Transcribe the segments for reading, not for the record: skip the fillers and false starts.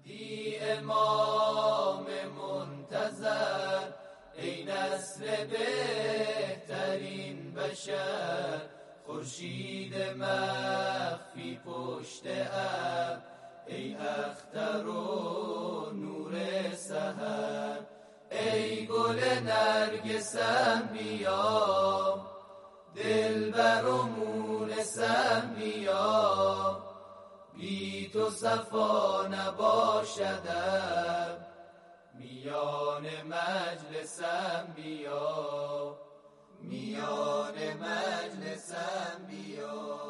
دی امام منتظر، ای نسل بهترین بشر، خورشید مخفی پشت ابر، ای اختر و نور سحر. ای گل نرگسم بیا، دلبر و مونسم بیا، بی تو صفا نباشدم، میان مجلسم بیا، میان مجلسم بیا.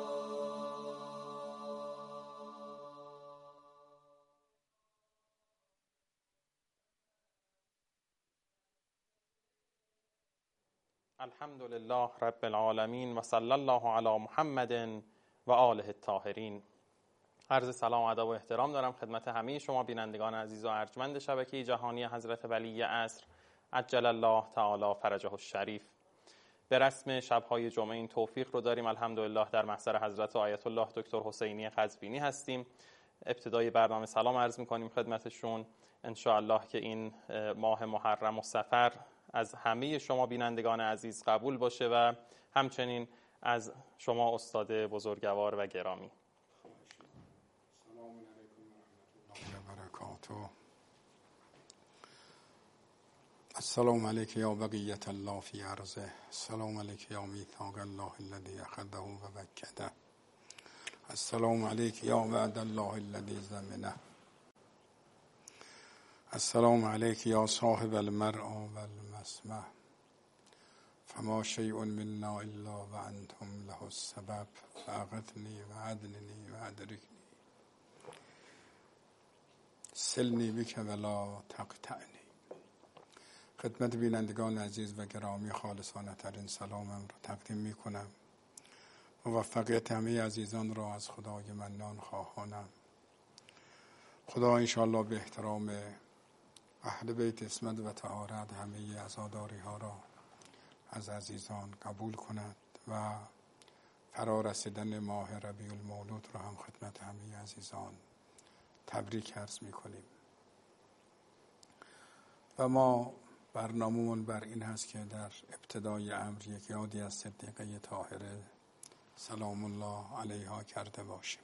الحمد لله رب العالمین و صلی الله علی محمد و آله الطاهرین. عرض سلام و ادب و احترام دارم خدمت همه شما بینندگان عزیز و ارجمند شبکه جهانی حضرت ولی عصر عجل الله تعالی فرجه الشریف. به رسم شب‌های جمعه این توفیق رو داریم الحمدلله در محضر حضرت آیت الله دکتر حسینی قزوینی هستیم. ابتدای برنامه سلام عرض می‌کنیم خدمتشون. ان شاء الله که این ماه محرم و صفر از همه شما بینندگان عزیز قبول باشه و همچنین از شما استاد بزرگوار و گرامی. سلام علیکم و رحمت الله و برکاته. السلام علیک یا بقیت الله فی ارضه، السلام علیک یا میثاق الله الذی اخذه و وکده، السلام علیک یا وعد الله الذی ضمنه، السلام علیک یا صاحب المرعی و المسمع، فما شیء منا الا و انتم له السبب، فاغثنی و عدننی و ادرکنی، سلنی بک ولا تقطعنی. خدمت بینندگان عزیز و گرامی خالصانه ترین سلامم را تقدیم می کنم. موفقیت همه عزیزان را از خدای منان خواهانم. خدا انشاءالله به احترام اهل بیت اسمت و طهارت همه عزاداری ها را از عزیزان قبول کند و فرا رسیدن ماه ربیع المولود را هم خدمت همه عزیزان تبریک عرض می کنیم. و ما برنامه‌مون بر این هست که در ابتدای امر یک یادی از صدیقه طاهره سلام الله علیها کرده باشیم.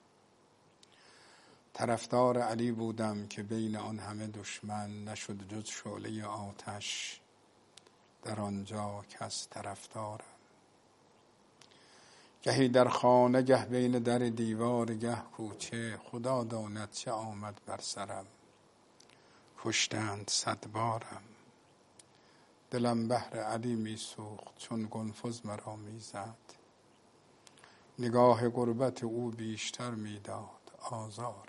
طرفدار علی بودم که بین آن همه دشمن، نشد جز شعله آتش در آنجا کس طرفدارم. گهی در خانه گه بین در دیوار گه کوچه، خدا داند چه آمد بر سرم، کشتند 100 بارم. دلم بهر علی می سوخت چون گنفذ مرا می زد، نگاه غربت او بیشتر می داد آزارم.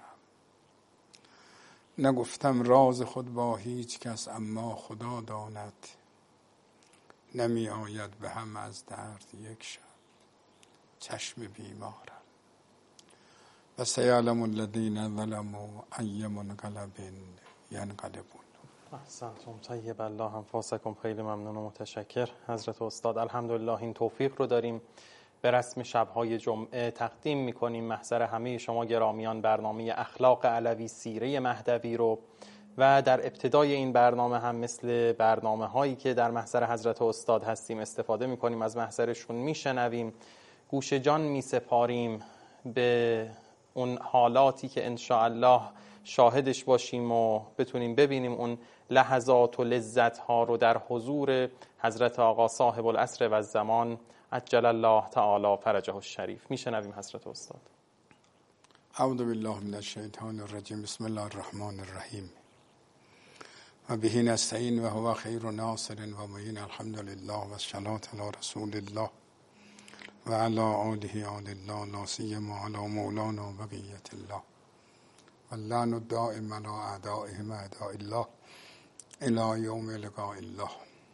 نگفتم راز خود با هیچ کس اما خدا داند، نمی آید به هم از درد یک شب چشم بیمارم. و سیعلم الذین ظلموا ای منقلب ینقلبون. احسنتم طیب الله انفاسکم. خیلی ممنون و متشکر حضرت استاد. الحمدلله این توفیق رو داریم به رسم شب‌های جمعه تقدیم می‌کنیم محضر همه شما گرامیان برنامه اخلاق علوی سیره مهدوی رو و در ابتدای این برنامه هم مثل برنامه‌هایی که در محضر حضرت استاد هستیم استفاده می‌کنیم، از محضرشون میشنویم، گوش جان میسپاریم به اون حالاتی که ان شاء الله شاهدش باشیم و بتونیم ببینیم اون لحظات و لذت ها رو در حضور حضرت آقا صاحب العصر و الزمان عجل الله تعالی فرجه الشریف. میشنویم حضرت استاد. اعوذ بالله من الشیطان الرجیم، بسم الله الرحمن الرحیم و به نستعین و هو خیر ناصر و معین. الحمد لله و الصلاة علی رسول الله و علی آله آل الله، لا سیما علی مولانا بقیت الله و اللعن الدائم علی اعدائهم اعداء الله الی یوم لقاء الله.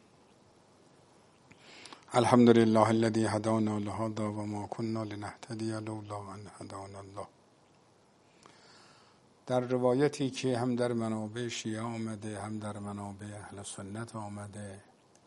الحمد لله الذي هدانا لهذا و ما كنا لنهتدي لولا ان هدانا الله. در روایتی که هم در منابع شیعه آمده هم در منابع اهل سنت آمده،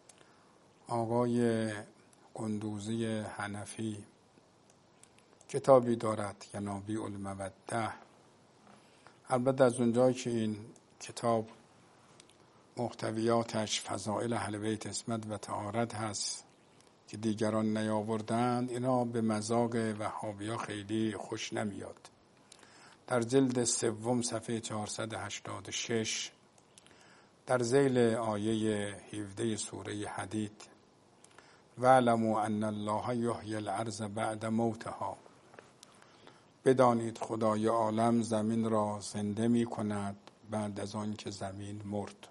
آقای قندوزی حنفی کتابی دارد ینابیع الموده، البته از اونجایی که این کتاب محتویاتش فضائل اهل بیت عصمت و طهارت هست که دیگران نیاوردند، اینا به مذاق وهابی‌ها خیلی خوش نمیاد. در جلد سوم صفحه 486 در ذیل آیه 17 سوره حدید وَاعْلَمُوا أَنَّ اللَّهَ یحیی الْأَرْضَ بَعْدَ مَوْتِهَا، بدانید خدای عالم زمین را زنده می کند بعد از آن که زمین مرد.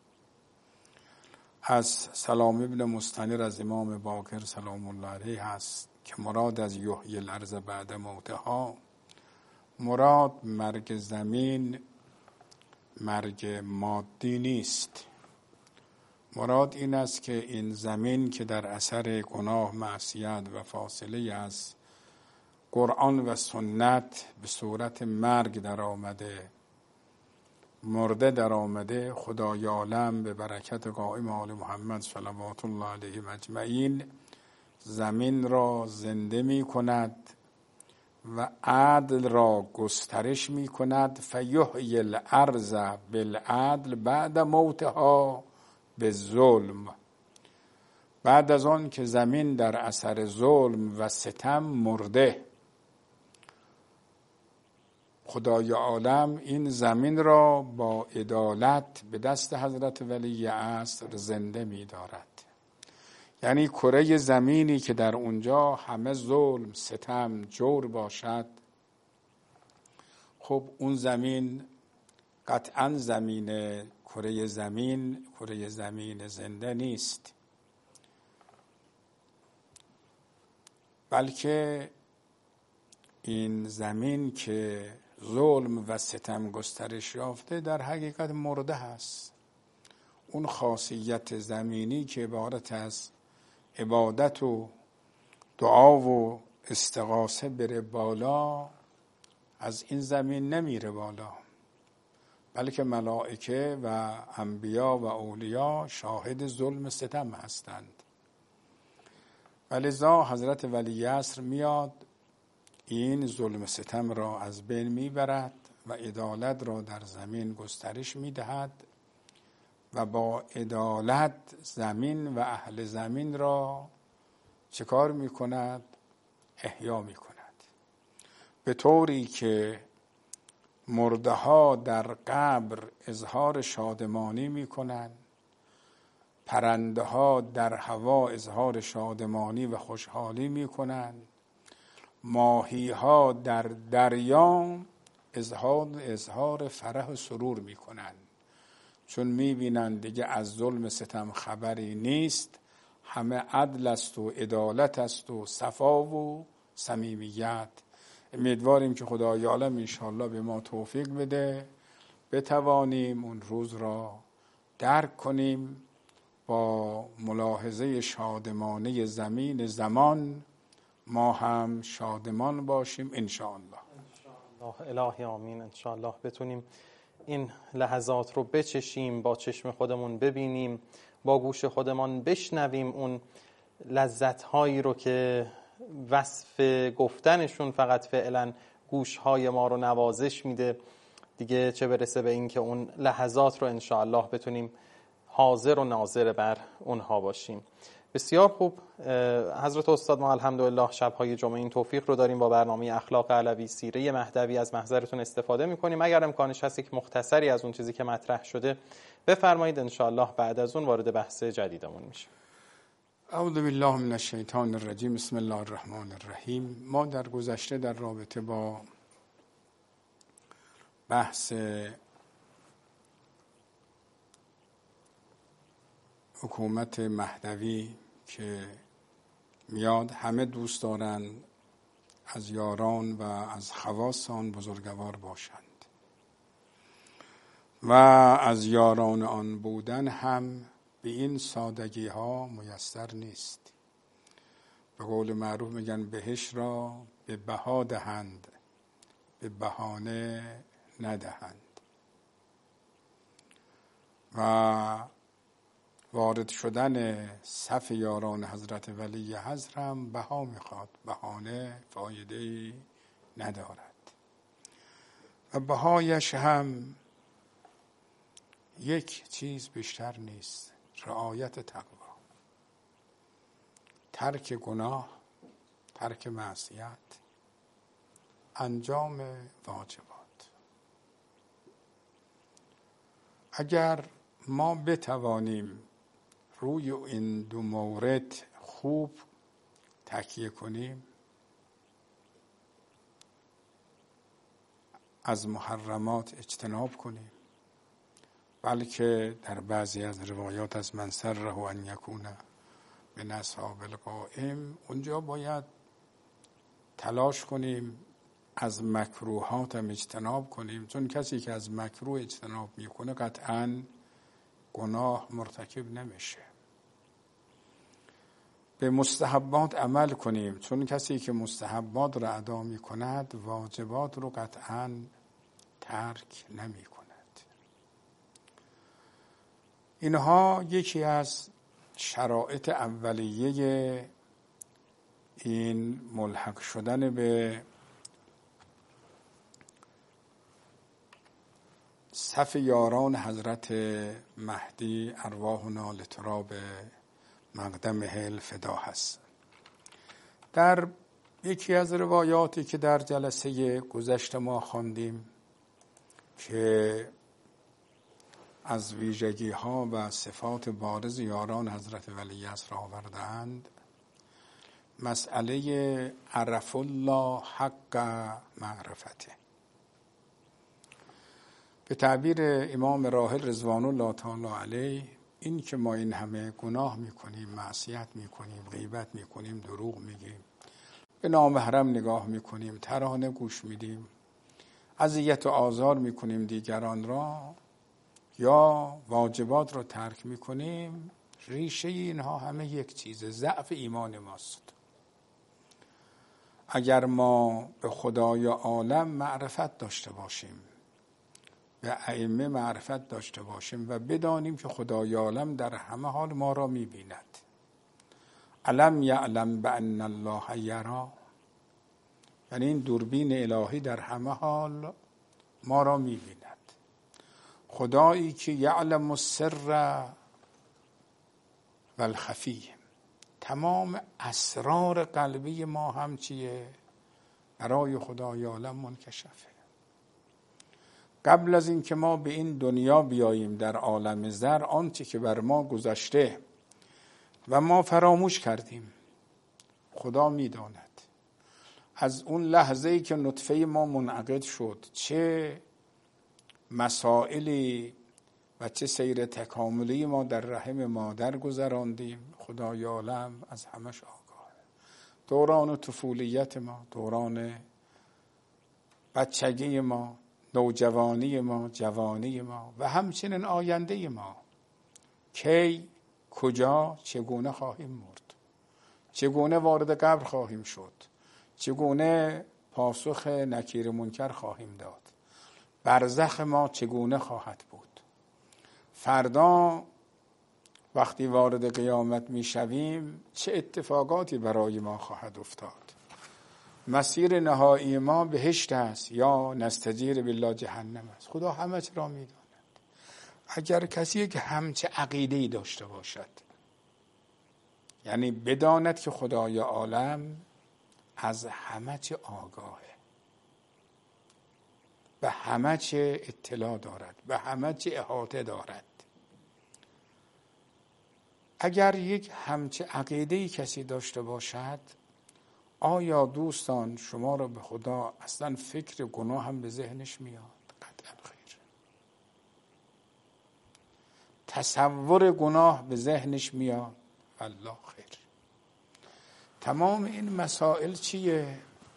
از سلام ابن مستنیر از امام باقر سلام الله علیه هست که مراد از یحیی الارض بعد موتها، مراد مرگ زمین مرگ مادی نیست. مراد این است که این زمین که در اثر گناه، معصیت و فاصله از قرآن و سنت به صورت مرگ در آمده، مرده در آمده، خدای عالم به برکت قائم آل محمد صلوات الله علیه اجمعین زمین را زنده می کند و عدل را گسترش می کند. فیحیی الارض بالعدل بعد موتها بالظلم، بعد از آن که زمین در اثر ظلم و ستم مرده، خدای عالم این زمین را با عدالت به دست حضرت ولی عصر زنده می دارد. یعنی کره زمینی که در اونجا همه ظلم، ستم، جور باشد، خب اون زمین قطعا کره زمین زنده نیست، بلکه این زمین که ظلم و ستم گسترش یافته در حقیقت مرده هست. اون خاصیت زمینی که عبارت از عبادت و دعا و استغاثه بره بالا، از این زمین نمیره بالا، بلکه ملائکه و انبیا و اولیا شاهد ظلم ستم هستند. ولذا حضرت ولی عصر میاد این ظلم ستم را از بین میبرد و عدالت را در زمین گسترش میدهد و با عدالت زمین و اهل زمین را چه کار میکند؟ احیا میکند، به طوری که مرده ها در قبر اظهار شادمانی میکنند، پرنده ها در هوا اظهار شادمانی و خوشحالی میکنند، ماهی ها در دریا اظهار فرح و سرور میکنند، چون میبینند دیگه از ظلم ستم خبری نیست، همه عدل است و عدالت است و صفا و صمیمیت. امیدواریم که خدای عالم انشاءالله به ما توفیق بده بتوانیم اون روز را درک کنیم، با ملاحظه شادمانه زمین زمان ما هم شادمان باشیم انشاءالله. الهی آمین. انشاءالله بتونیم این لحظات رو بچشیم، با چشم خودمون ببینیم، با گوش خودمان بشنویم اون لذت‌هایی رو که وصف گفتنشون فقط فعلا گوش‌های ما رو نوازش میده، دیگه چه برسه به این که اون لحظات رو انشاءالله بتونیم حاضر و ناظر بر اونها باشیم. بسیار خوب حضرت استاد، ما الحمدلله شب‌های جمعه این توفیق رو داریم با برنامه اخلاق علوی سیره مهدوی از محضرتون استفاده می‌کنیم. اگر امکانش هست یک مختصری از اون چیزی که مطرح شده بفرمایید، انشاءالله بعد از اون وارد بحث جدیدمون میشیم. اعوذ بالله من الشیطان الرجیم. بسم الله الرحمن الرحیم. ما در گذشته در رابطه با بحث حکومت مهدوی که میاد، همه دوست دارند از یاران و از خواص آن بزرگوار باشند و از یاران آن بودن هم به این سادگی ها میسر نیست. به قول معروف میگن بهش را به بها دهند، به بهانه ندهند. و وارد شدن صف یاران حضرت ولی حضر هم بها میخواد، بهانه فایده‌ای ندارد. و بهایش هم یک چیز بیشتر نیست: رعایت تقوا، ترک گناه، ترک معصیت، انجام واجبات. اگر ما بتوانیم روی این دو مورد خوب تکیه کنیم، از محرمات اجتناب کنیم، بلکه در بعضی از روایات از من سره ان یکون من اصحاب القائم، اونجا باید تلاش کنیم از مکروهات هم اجتناب کنیم، چون کسی که از مکروه اجتناب میکنه قطعاً گناه مرتکب نمیشه. به مستحبات عمل کنیم، چون کسی که مستحبات را ادا میکند واجبات رو قطعاً ترک نمی کند. اینها یکی از شرایط اولیه این ملحق شدن به صف یاران حضرت مهدی ارواحنا لتراب مقدمه الفدا هست. در یکی از روایاتی که در جلسه گذشته ما خواندیم که از ویژگی ها و صفات بارز یاران حضرت ولیعصر آوردند، مسئله عرف الله حق معرفته. به تعبیر امام راحل رضوان الله تعالی علیه، این که ما این همه گناه میکنیم، معصیت میکنیم، غیبت میکنیم، دروغ میگیم، به نامحرم نگاه میکنیم، ترانه گوش میدیم، اذیت و آزار میکنیم دیگران را، یا واجبات را ترک میکنیم، ریشه اینها همه یک چیزه: ضعف ایمان ماست. اگر ما به خدای عالم معرفت داشته باشیم، به ائمه معرفت داشته باشیم و بدانیم که خدای عالم در همه حال ما را میبیند، الم یعلم بان الله یری، یعنی این دوربین الهی در همه حال ما را میبیند. خدایی که یعلم السر و الخفی، تمام اسرار قلبی ما هم چیه؟ برای خدای عالم منکشفه. قبل از این که ما به این دنیا بیاییم در عالم زر، آنچه که بر ما گذشته و ما فراموش کردیم خدا میداند. از اون لحظه‌ای که نطفه ما منعقد شد، چه مسائلی و چه سیر تکاملی ما در رحم مادر گذراندیم، خدای عالم از همش آگاه. دوران طفولیت ما، دوران بچگی ما، نوجوانی ما، جوانی ما و همچنین آینده ما، کی، کجا، چگونه خواهیم مرد، چگونه وارد قبر خواهیم شد، چگونه پاسخ نکیر منکر خواهیم داد، برزخ ما چگونه خواهد بود، فردا وقتی وارد قیامت می شویم چه اتفاقاتی برای ما خواهد افتاد، مسیر نهایی ما بهشت است یا نستجیر بالله جهنم است. خدا همه چی را می داند. اگر کسی که همچه عقیده‌ای داشته باشد، یعنی بداند که خدای عالم از همه چی آگاهه، به همه چی اطلاع دارد، به همه چی احاطه دارد، اگر یک همچه عقیده‌ای کسی داشته باشد، آیا دوستان شما را به خدا اصلا فکر گناه هم به ذهنش میاد؟ قطعا خیر. تصور گناه به ذهنش میاد؟ والله خیر. تمام این مسائل چیه؟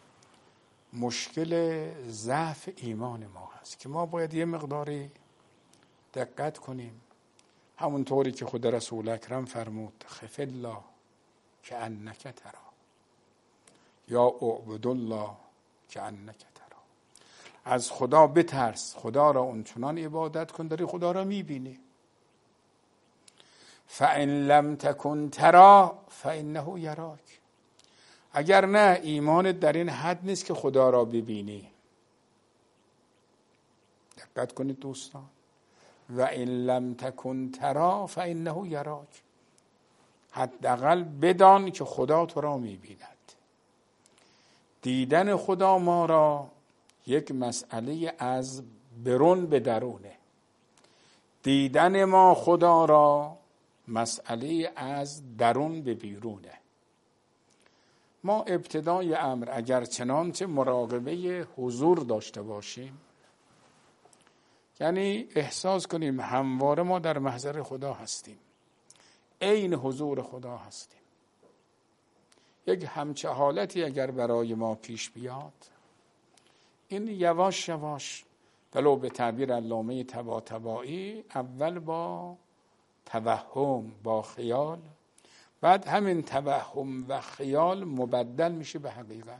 مشکل ضعف ایمان ما هست که ما باید یه مقداری دقت کنیم. همونطوری که خود رسول اکرم فرمود: خف الله که انک ترا، یا اعبد الله که انک ترا. از خدا بترس، خدا را اونچنان عبادت کن داری خدا را میبینی. فَإِن لَمْ تَكُنْ تَرَا فَإِنَّهُ یراک. اگر نه ایمانت در این حد نیست که خدا را ببینی، دقت کنید دوستان، و این لم تکن ترا فانه یراک، حداقل بدان که خدا تو را میبیند. دیدن خدا ما را یک مسئله از برون به درونه، دیدن ما خدا را مسئله از درون به بیرونه. ما ابتدای امر اگر چنانچه مراقبه حضور داشته باشیم، یعنی احساس کنیم همواره ما در محضر خدا هستیم، عین حضور خدا هستیم، یک همچه حالتی اگر برای ما پیش بیاد، این یواش یواش ولو به تعبیر علامه طباطبایی اول با توهم، با خیال، بعد همین توهم و خیال مبدل میشه به حقیقت.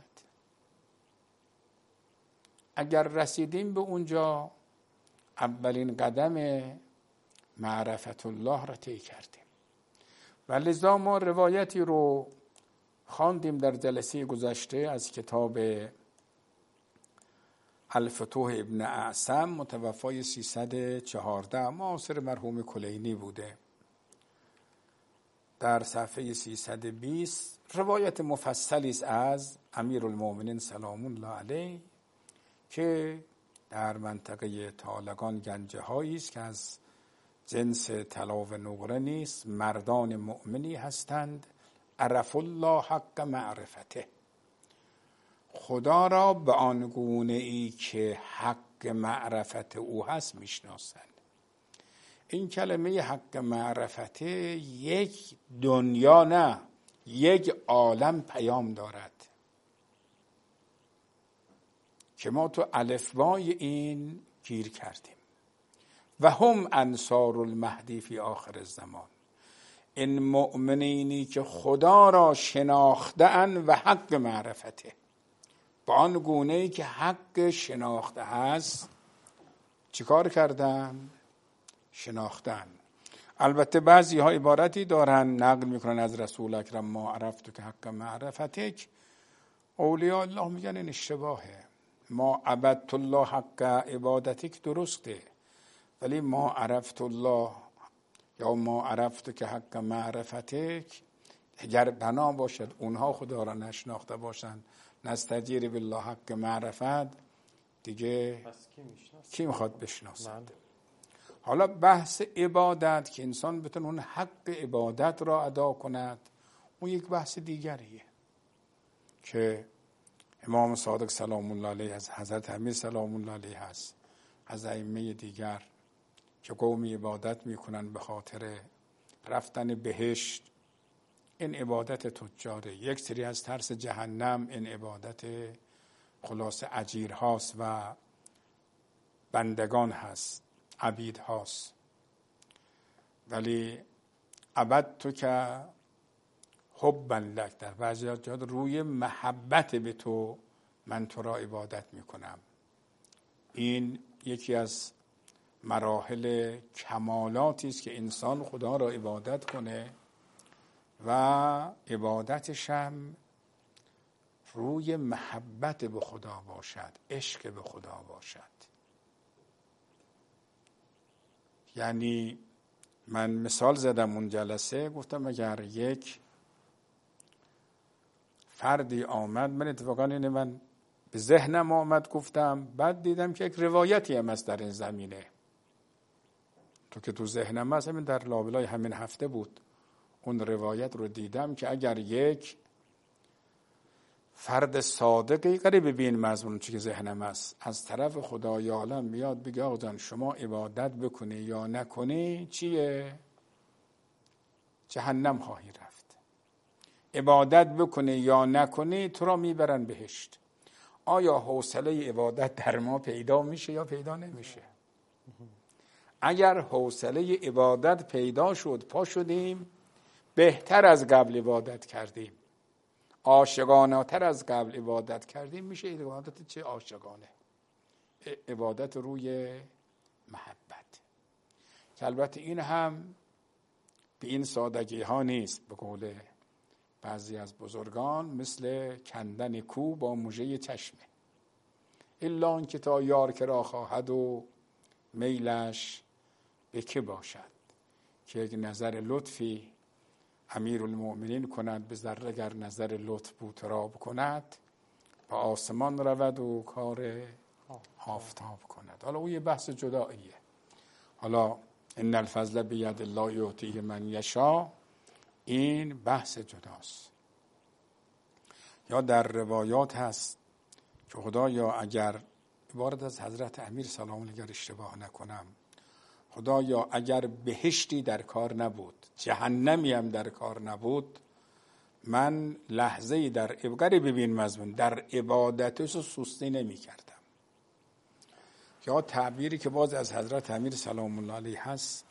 اگر رسیدیم به اونجا، اولین قدم معرفت الله را طی کردیم. و لذا ما روایتی رو خواندیم در جلسه گذشته از کتاب الفتوح ابن اعصم متوفای 314 معاصر مرحوم کلینی بوده. در صفحه 320 روایت مفصلی است از امیرالمومنین سلام الله علیه که در منطقه طالقان گنجه هایی است که از جنس طلا و نقره نیست، مردان مؤمنی هستند عرف الله حق معرفته، خدا را به آن گونه ای که حق معرفت او هست میشناسند. این کلمه حق معرفته یک دنیا نه، یک عالم پیام دارد که ما تو الفبای این گیر کردیم. و هم انصار المهدی فی آخر الزمان، این مؤمنینی که خدا را شناخته اند و حق معرفته، با آن گونه‌ای که حق شناخته هست چیکار کردن؟ شناختن. البته بعضی ها عبارتی دارن نقل میکنن از رسول اکرم ما عرفتو که حق معرفتک، اولیاء الله میگن این اشتباهه. ما عبدت الله حق عبادتک درسته، ولی ما عرفت الله یا ما عرفت که حق معرفتک اگر بنا باشد اونها خدا را نشناخته باشند، نستجیر بالله حق معرفت، دیگه کی میخواد بشناسد؟ حالا بحث عبادت که انسان بتونه اون حق عبادت را ادا کند، اون یک بحث دیگریه که امام صادق سلام الله علیه از حضرت امیر سلام الله علیه هست، از ائمه دیگر که قومی عبادت میکنن به خاطر رفتن بهشت، این عبادت تجاره. یک سری از ترس جهنم، این عبادت خلاصه اجیر هاست و بندگان هست، عبید هاست. ولی عبد تو که حبا لک، در بعضی جاها روی محبت به تو من تو را عبادت میکنم. این یکی از مراحل کمالاتی است که انسان خدا را عبادت کنه و عبادتش هم روی محبت به خدا باشد، عشق به خدا باشد. یعنی من مثال زدم اون جلسه، گفتم اگر یک فردی آمد، من اتفاقا اینه من به ذهنم آمد گفتم، بعد دیدم که یک روایتی هم هست در این زمینه، تو که تو ذهنم هست، همین در لابلای همین هفته بود اون روایت رو دیدم که اگر یک فرد صادقی قریب به این مضمون چی که ذهنم هست از طرف خدای عالم بیاد بگه آقا جان شما عبادت بکنی یا نکنی چیه؟ جهنم خواهی رفت. عبادت بکنی یا نکنی تو را میبرن بهشت. آیا حوصله عبادت در ما پیدا میشه یا پیدا نمیشه؟ اگر حوصله عبادت پیدا شد، پا شدیم بهتر از قبل عبادت کردیم، عاشقانه تر از قبل عبادت کردیم، میشه عبادت چه عاشقانه؟ عبادت روی محبت. که البته این هم به این سادگی ها نیست، به قول بعضی از بزرگان مثل کندن کو با مژه چشمه، الا آن که تا یار که را خواهد و میلش به که باشد که یک نظر لطفی امیرالمؤمنین کند به ذره اگر نظر لطف بود را کند به آسمان رود و کار آفتاب کند. حالا او یه بحث جداییه. حالا ان الفضل بید الله یعطیه من یشاء، این بحث جداست. یا در روایات هست که خدایا اگر، عبارت از حضرت امیر سلام الله اگر اشتباه نکنم، خدایا اگر بهشتی در کار نبود، جهنمی هم در کار نبود، من لحظه‌ای در عبقری ببین مضمون در عبادتش سستی نمی کردم. یا تعبیری که باز از حضرت امیر سلام الله علیه هست،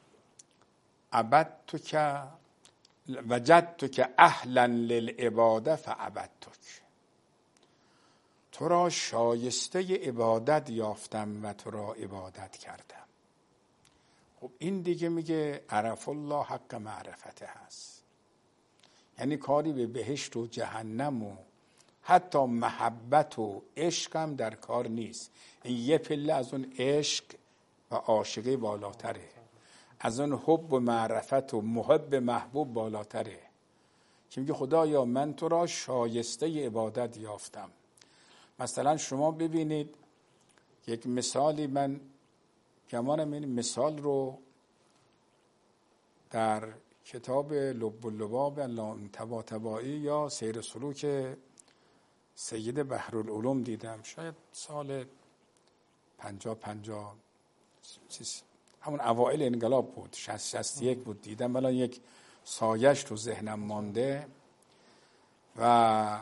عبدتک وجدتک اهلا للعباده فعبدتک، تو را شایسته عبادت یافتم و تو را عبادت کردم. خب این دیگه میگه عرف الله حق معرفته هست، یعنی کاری به بهشت و جهنم و حتی محبت و عشق هم در کار نیست. این یه پله از اون عشق و عاشقی بالاتره، از اون حب و معرفت و محب محبوب بالاتره، که میگه خدایا من تو را شایسته عبادت یافتم. مثلا شما ببینید یک مثالی، من گمانم این مثال رو در کتاب لب اللباب طباطبایی یا سیر سلوک سید بحرالعلوم دیدم، شاید سال 50 همون اوائل انقلاب بود، 61 بود دیدم، ولی یک سایش تو ذهنم مانده. و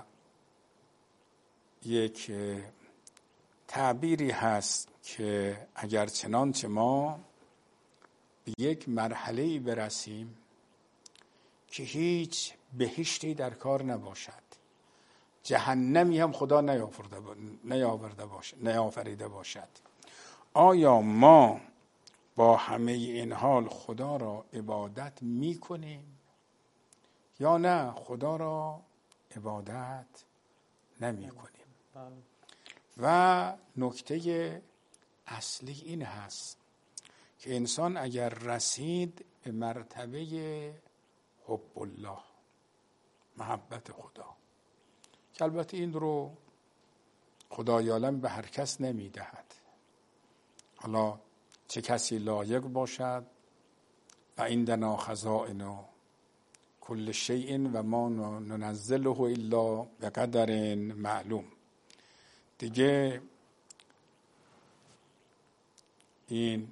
یک تعبیری هست که اگر چنانچه ما به یک مرحله‌ای برسیم که هیچ بهشتی در کار نباشد، جهنمی هم خدا نیافریده باشد، آیا ما با همه این حال خدا را عبادت میکنیم یا نه خدا را عبادت نمیکنیم؟ و نکته اصلی این هست که انسان اگر رسید به مرتبه حب الله، محبت خدا، که البته این رو خدای عالم به هر کس نمیدهد، حالا چه کسی لایق باشد، و عندنا خزائن کل شیء و ما ننزله الا بقدر معلوم. دیگه این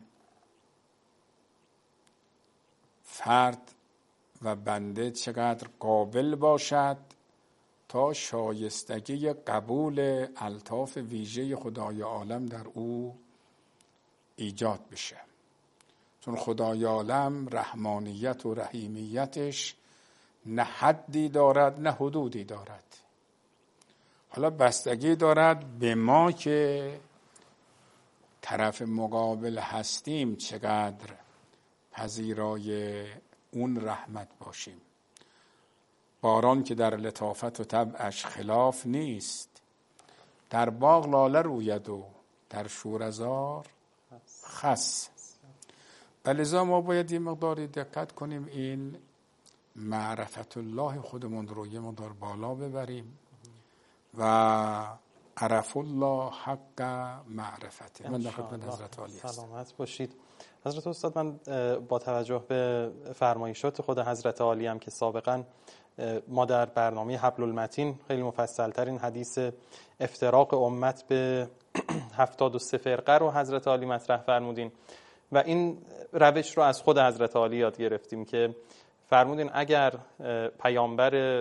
فرد و بنده چقدر قابل باشد تا شایستگی قبول الطاف ویژه خدای عالم در او ایجاد بشه، چون خدای عالم رحمانیت و رحیمیتش نه حدی دارد نه حدودی دارد. حالا بستگی دارد به ما که طرف مقابل هستیم چقدر پذیرای اون رحمت باشیم. باران که در لطافت و طبعش خلاف نیست، در باغ لاله روید و در شوره‌زار خس. لذا ما باید یه مقداری دقت کنیم این معرفت الله خودمون رو یه مقدار بالا ببریم و عرف الله حق معرفته. من در خدمت حضرت عالی هستم. سلامت باشید حضرت استاد. من با توجه به فرمایشات خود حضرت عالی هم که سابقا ما در برنامه حبل المتین خیلی مفصل ترین حدیث افتراق امت به 73 فرقه رو حضرت عالی مطرح فرمودین و این روش رو از خود حضرت عالی یاد گرفتیم که فرمودین اگر پیامبر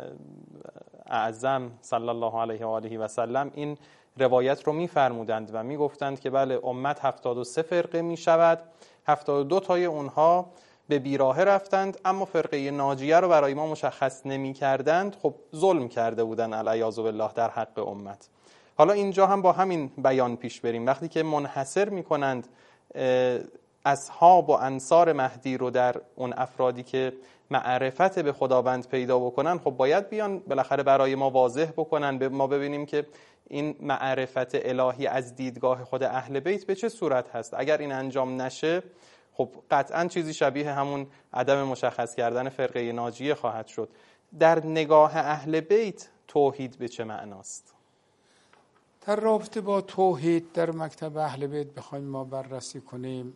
اعظم صلی الله علیه و آله و سلم این روایت رو می‌فرمودند و می‌گفتند که بله امت 73 فرقه می‌شود، 72 تای اونها به بیراهه رفتند، اما فرقه ناجیه رو برای ما مشخص نمی‌کردند، خب ظلم کرده بودن العیاذ بالله در حق امت. حالا اینجا هم با همین بیان پیش بریم، وقتی که منحصر می‌کنند اصحاب و انصار مهدی رو در اون افرادی که معرفت به خداوند پیدا بکنن، خب باید بیان بالاخره برای ما واضح بکنن، ما ببینیم که این معرفت الهی از دیدگاه خود اهل بیت به چه صورت هست. اگر این انجام نشه خب قطعا چیزی شبیه همون عدم مشخص کردن فرقه ناجیه خواهد شد. در نگاه اهل بیت توحید به چه معناست؟ در رابطه با توحید در مکتب اهل بیت بخوایم ما بررسی کنیم،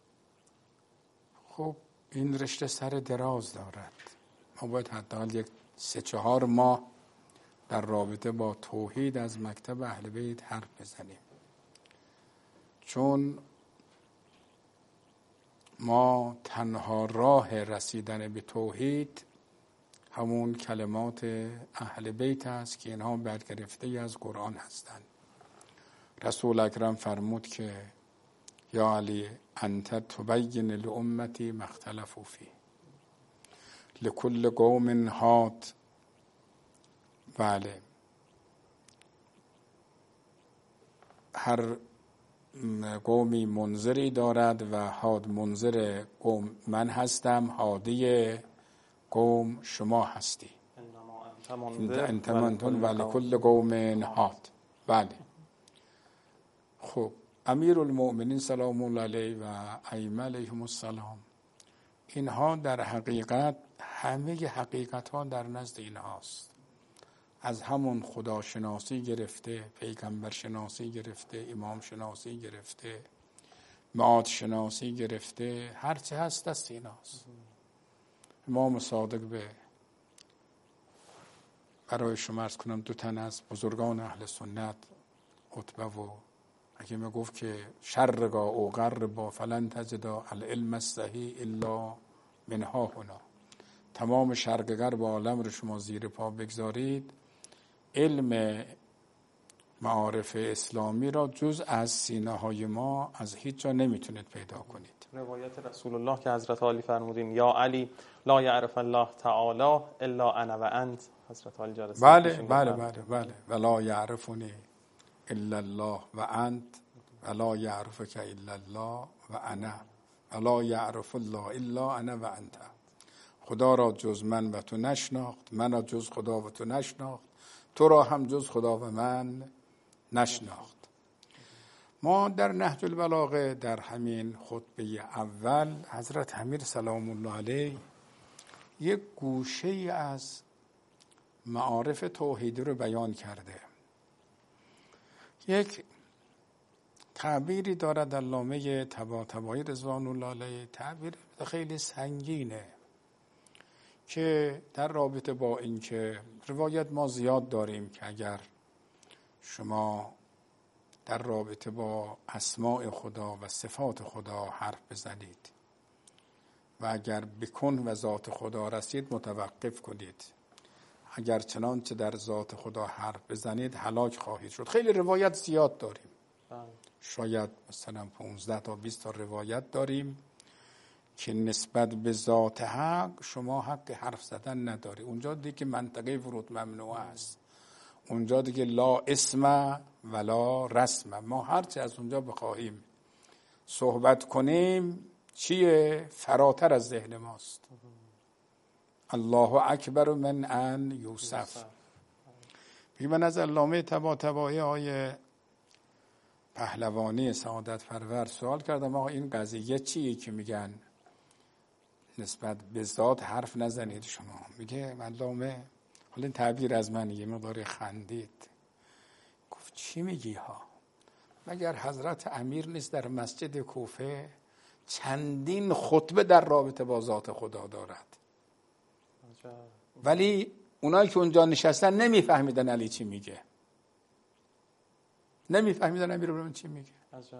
خب این رشته سر دراز دارد. ما باید حداقل یک 3-4 ماه در رابطه با توحید از مکتب اهل بیت حرف بزنیم، چون ما تنها راه رسیدن به توحید همون کلمات اهل بیت است که اینها برگرفته از قرآن هستند. رسول اکرم فرمود که یا علی انت تبین لامتی ما اختلفوا فیه لکل قوم هاد. بله، هر قومی منذری دارد و هاد منذر قوم من هستم، هادی قوم شما هستی. انت منذر و لکل قوم هاد. بله. خب امیر المؤمنین سلام الله علیه و ائمه علیهم السلام، اینها در حقیقت همه حقیقت ها در نزد اینهاست. از همون خداشناسی گرفته، پیغمبر شناسی گرفته، امام شناسی گرفته، معاد شناسی گرفته، هرچه هست دست اینهاست. امام صادق برای شما عرض کنم 2 تن از بزرگان اهل سنت، عتبه و حکیم، گفت که شرقا او غربا فلن تجدا العلم الصحیح الا منها هنا. تمام شرق غرب عالم رو شما زیر پا بگذارید، علم معارف اسلامی را جز از سینه های ما از هیچ جا نمیتونید پیدا کنید. روایت رسول الله که حضرت علی فرمودین یا علی لا یعرف الله تعالی الا انا و انت. حضرت علی جلسه بله ولا یعرفنی الا الله و انت ولا یعرفک الا الله و انا ولا یعرف الله الا انا و انت. خدا را جز من و تو نشناخت، من را جز خدا و تو نشناخت، تو را هم جز خدا و من نشناخت. ما در نهج البلاغه در همین خطبه اول حضرت امیر سلام الله علیه یک گوشه از معارف توحیدی رو بیان کرده. یک تعبیری دارد علامه طباطبایی رضوان الله علیه، تعبیر خیلی سنگینه که در رابطه با این که روایت ما زیاد داریم که اگر شما در رابطه با اسماء خدا و صفات خدا حرف بزنید و اگر بکن و ذات خدا رسید متوقف کنید، اگر چنانچه در ذات خدا حرف بزنید هلاک خواهید شد. خیلی روایت زیاد داریم، شاید مثلا 15 تا 20 تا روایت داریم که نسبت به ذات حق شما حق حرف زدن نداری. اونجا دیگه منطقه ورود ممنوع است، اونجا دیگه لا اسم ولا رسم. ما هرچه از اونجا بخواهیم صحبت کنیم چیه؟ فراتر از ذهن ماست. الله اکبر من ان یوسف. من از علامه طباطبایی های پهلوانی سعادت پرور سوال کردم آقا این قضیه چیه که میگن نسبت به ذات حرف نزنید شما؟ میگه علامه، حالا این تعبیر از من یه مقدار خندید، گفت چی میگی ها؟ مگر حضرت امیر نیست در مسجد کوفه چندین خطبه در رابطه با ذات خدا دارد، ولی اونایی که اونجا نشستن نمیفهمیدن علی چی میگه، نمیفهمیدن امیر ابراهیم چی میگه.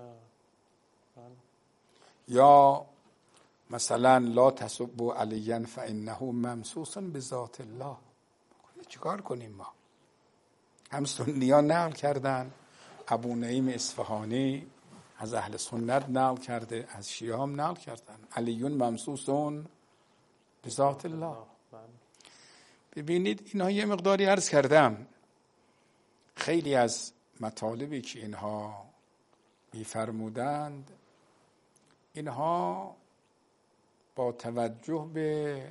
یا مثلا لا تسبوا علیا فانه ممسوس بذات الله. چیکار کنیم ما؟ هم سنیان نقل کردن، ابو نعیم اصفهانی از اهل سنت نقل کرده، از شیعه هم نقل کردن علیون ممسوسون بذات الله. ببینید اینها یه مقداری عرض کردم، خیلی از مطالبی که اینها میفرمودند اینها با توجه به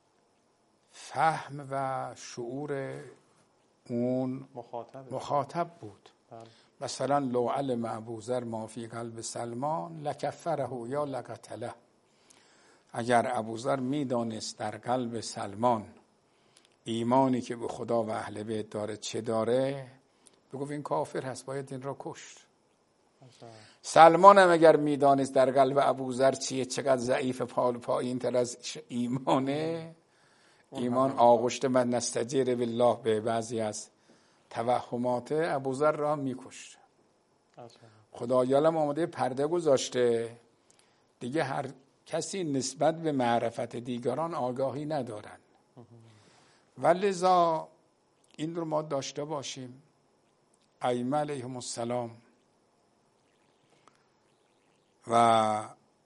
فهم و شعور اون مخاطب بود. مثلا لو علم ابوذر ما فی قلب سلمان لکفره یا لقتله. اگر ابوذر میدانست در قلب سلمان ایمانی که به خدا و اهل بیت داره چه داره، بگو این کافر هست، باید این را کشت. سلمان هم اگر میدانست در قلب ابوذر چیه، چقدر ضعیف، پایین تر از ایمانه، ایمان آغشت من نستجیر بالله به بعضی از توهمات ابوذر را میکشت. خدایالم آمده پرده گذاشته، دیگه هر کسی نسبت به معرفت دیگران آگاهی ندارن. ولذا این رو ما داشته باشیم. ائمه علیهم السلام و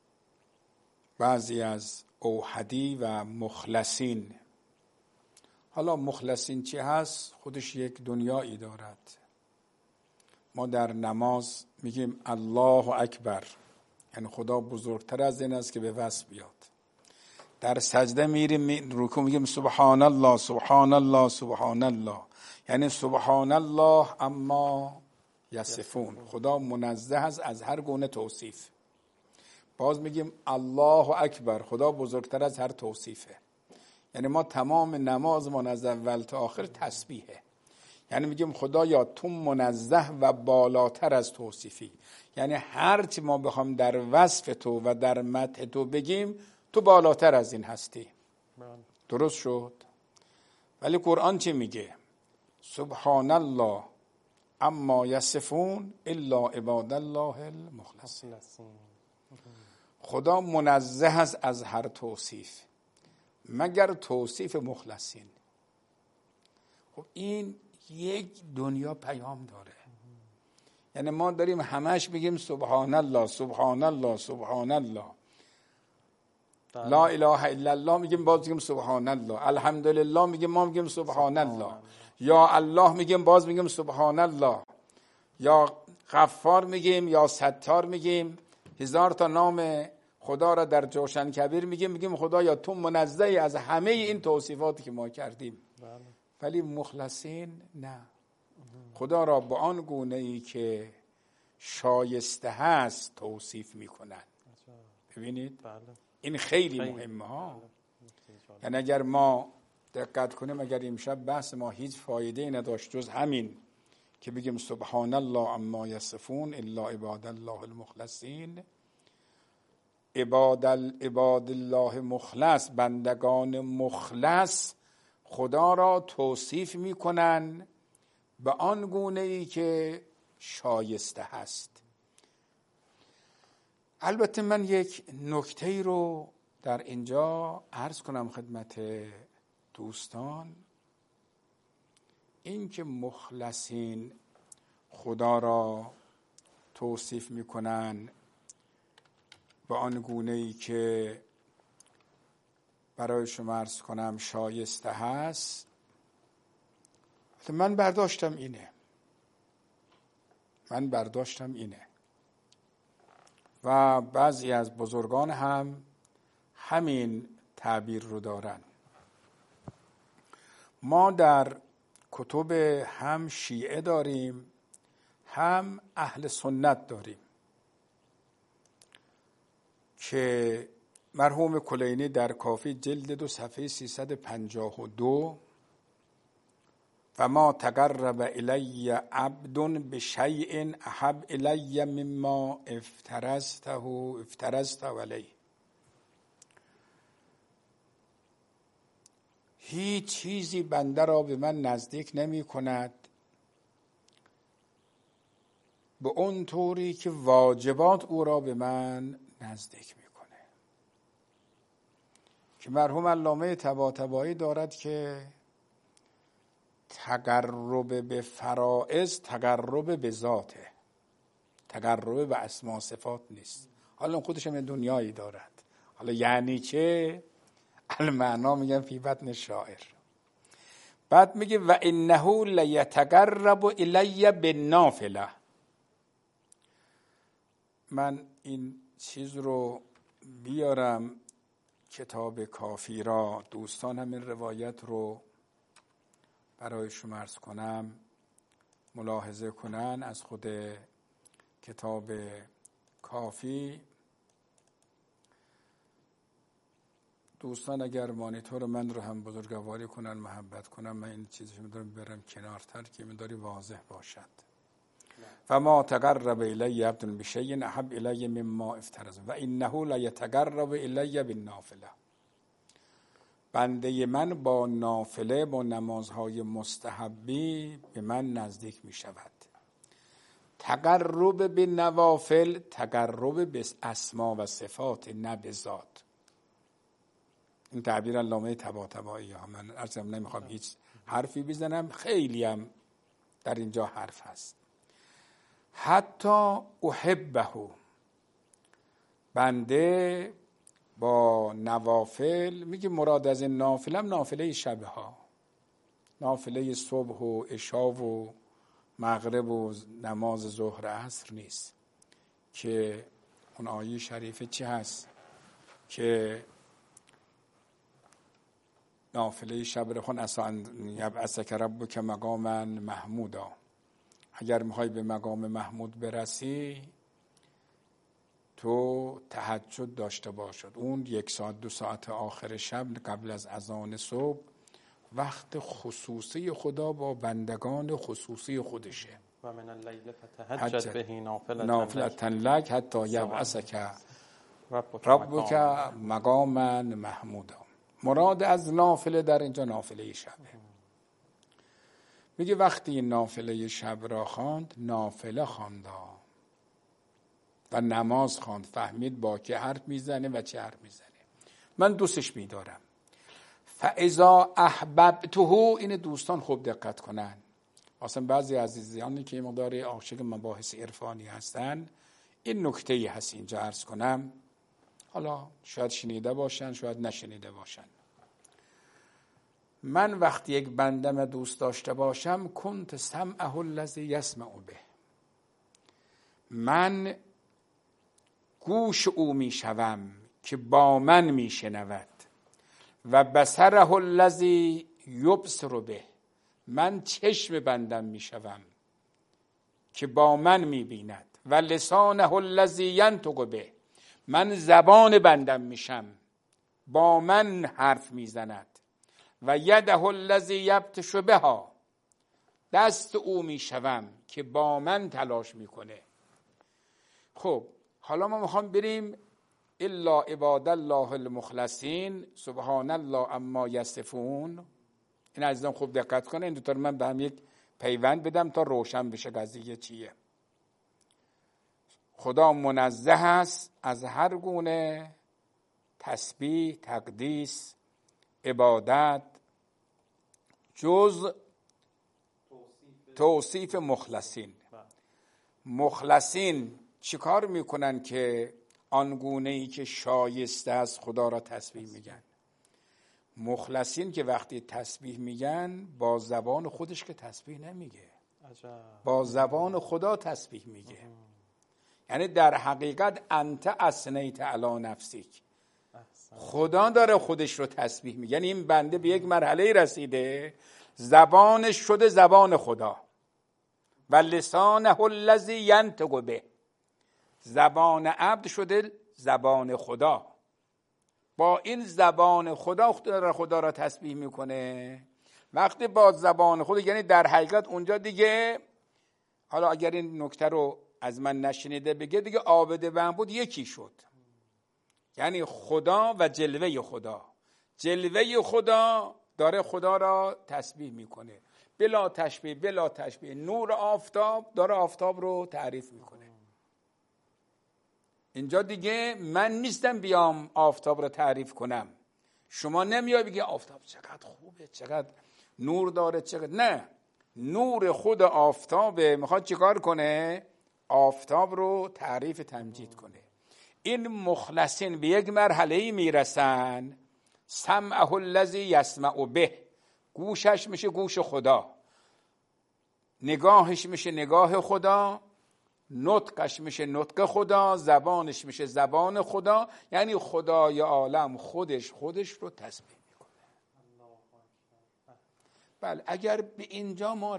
بعضی از اوحدی و مخلصین، حالا مخلصین چی هست؟ خودش یک دنیایی دارد. ما در نماز میگیم الله اکبر، یعنی خدا بزرگتر از این است که به وصف بیاد. در سجده میریم رکوع میگیم سبحان الله سبحان الله سبحان الله، یعنی سبحان الله اما یصفون، خدا منزه است از هر گونه توصیف. باز میگیم الله اکبر، خدا بزرگتر از هر توصیفه. یعنی ما تمام نماز ما از اول تا آخر تسبیحه، یعنی میگیم خدایا تو منزه و بالاتر از توصیفی، یعنی هر چی ما بخوام در وصف تو و در مدح تو بگیم تو بالاتر از این هستی. درست شد؟ ولی قرآن چی میگه؟ سبحان الله اما یصفون الا عباد الله المخلصین. خدا منزه است از هر توصیف مگر توصیف مخلصین. خب این یک دنیا پیام داره. یعنی ما داریم همش میگیم سبحان الله سبحان الله سبحان الله، لا اله الا الله میگیم باز میگیم سبحان الله، الحمدلله میگیم ما میگیم سبحان الله، یا الله میگیم باز میگیم سبحان الله، یا غفار میگیم یا ستار میگیم، 1000 تا نام خدا را در جوشن کبیر میگیم خدا یا تو منزهی از همه این توصیفاتی که ما کردیم. ولی مخلصین نه، خدا را به آن گونه ای که شایسته هست توصیف میکنن. ببینید این خیلی مهمه ها. یعنی اگر ما دقت کنیم، اگر امشب بحث ما هیچ فایده نداشت جز همین که بگیم سبحان الله اما یصفون الا عباد الله المخلصین، عباد الله مخلص، بندگان مخلص خدا را توصیف میکنن به آن گونه ای که شایسته هست. البته من یک نکته رو در اینجا عرض کنم خدمت دوستان، این که مخلصین خدا را توصیف میکنن به آن گونه ای که برای شما عرض کنم شایسته هست، من برداشتم اینه و بعضی از بزرگان هم همین تعبیر رو دارن. ما در کتب هم شیعه داریم هم اهل سنت داریم که مرحوم کلینی در کافی جلد 2 صفحه 352 و ما تقرب الی عبد بشیء احب الی مما افترضته علیه، هیچ چیزی بنده را به من نزدیک نمی کند به اون طوری که واجبات او را به من نزدیک می کنه. که مرحوم علامه طباطبایی دارد که تقرب به فرائض تقرب به ذاته، تقرب به اسما صفات نیست. حالا خودش هم دنیایی دارد. حالا یعنی چه؟ المعنا میگن فی بطن شاعر. بعد میگه و انه لیتقرب الی بالنافله. من این چیز رو بیارم کتاب کافی را، دوستان همین روایت رو برای شما عرض کنم ملاحظه کنن از خود کتاب کافی. دوستان اگر مانیتور من رو هم بزرگواری کنن، محبت کنن، من این چیزش می‌دارم برم کنارتر که مقداری واضح باشد. فما تقرب الی عبد بشیء احب الی مما افترض و انه لا یتقرب الی بالنافله. بنده من با نافله، با نمازهای مستحبی به من نزدیک می شود. تقرب به نوافل تقرب به اسما و صفات، نه به ذات. این تعبیر علامه طباطبایی ها. من اصلا نمیخوام هیچ حرفی بزنم، خیلی هم در اینجا حرف هست. حتی احبه، بنده با نوافل، میگه مراد از این نافله هم نافله شبه ها، نافله صبح و عشا و مغرب و نماز ظهر عصر نیست. که اون آیه شریفه چی هست که نافله شب رو خون اصلا یبعثک ربک مقاما محمودا، اگر میخوای به مقام محمود برسی تو تهجد داشته باشد. اون 1 ساعت 2 ساعت آخر شب قبل از اذان صبح وقت خصوصی خدا با بندگان خصوصی خودشه. و من اللیل فتهجد به نافلة لک حتی یبعثک ربک مقاما محمودا. مراد از نافله در اینجا نافله شبه. میگه وقتی نافله شب را خواند، نافله خواند و نماز خواند، فهمید با که حرف میزنه و چه حرف میزنه. من دوستش میدارم. فاذا احببته، این دوستان خوب دقت کنن. اصلا بعضی عزیزانی که مقدار عاشق مباحث عرفانی هستن، این نکته هست اینجا عرض کنم. حالا شاید شنیده باشن، شاید نشنیده باشن. من وقتی یک بندم دوست داشته باشم، کنت سمعه الذی یسمع به، من گوش او می شوم که با من می شنود، و بصره الذی یبصر به، من چشم بندم می شوم که با من می بیند، و لسانه الذی ینطق به، من زبان بندم میشم با من حرف میزند، و یده الذی یبطش بها، دست او میشوم که با من تلاش میکنه. خب حالا ما میخوام بریم الا عباد الله المخلصین سبحان الله اما یصفون. این عزیزان خوب دقت کنه، این دوتا رو من به هم یک پیوند بدم تا روشن بشه قضیه چیه. خدا منزه است از هر گونه تسبیح، تقدیس، عبادت، جز توصیف مخلصین. مخلصین چیکار میکنن که آنگونه‌ای که شایسته است خدا را تسبیح میگن؟ مخلصین که وقتی تسبیح میگن با زبان خودش که تسبیح نمیگه، با زبان خدا تسبیح میگه. یعنی در حقیقت انت اثنیت علی نفسیک، خدا داره خودش رو تسبیح میگه. یعنی این بنده به یک مرحله رسیده زبانش شده زبان خدا، و لسانه الذی ینطق به، زبان عبد شده زبان خدا. با این زبان خدا را تسبیح میکنه. وقتی با زبان خدا، یعنی در حقیقت اونجا دیگه، حالا اگر این نکته رو از من نشنیده بگه، دیگه عابد معبود یکی شد. یعنی خدا و جلوه خدا، جلوه خدا داره خدا را تسبیح میکنه، بلا تشبیه بلا تشبیه. نور آفتاب داره آفتاب رو تعریف میکنه. اینجا دیگه من نیستم بیام آفتاب رو تعریف کنم. شما نمیای بگی آفتاب چقدر خوبه، چقدر نور داره، چقدر. نه، نور خود آفتابه، میخواد چیکار کنه؟ آفتاب رو تعریف تمجید کنه. این مخلصین به یک مرحله‌ای میرسن، سمعه الذی یسمع به، گوشش میشه گوش خدا، نگاهش میشه نگاه خدا، نطقش میشه نطق خدا، زبانش میشه زبان خدا، یعنی خدای عالم خودش رو تسبیح میکنه. بله اگر به اینجا ما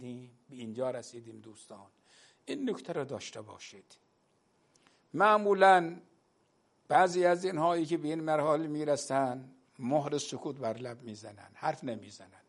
رسیدیم دوستان، این نکته رو داشته باشید. معمولاً بعضی از اینهایی که به این مرحله میرسن مهر سکوت بر لب میزنن، حرف نمیزنن.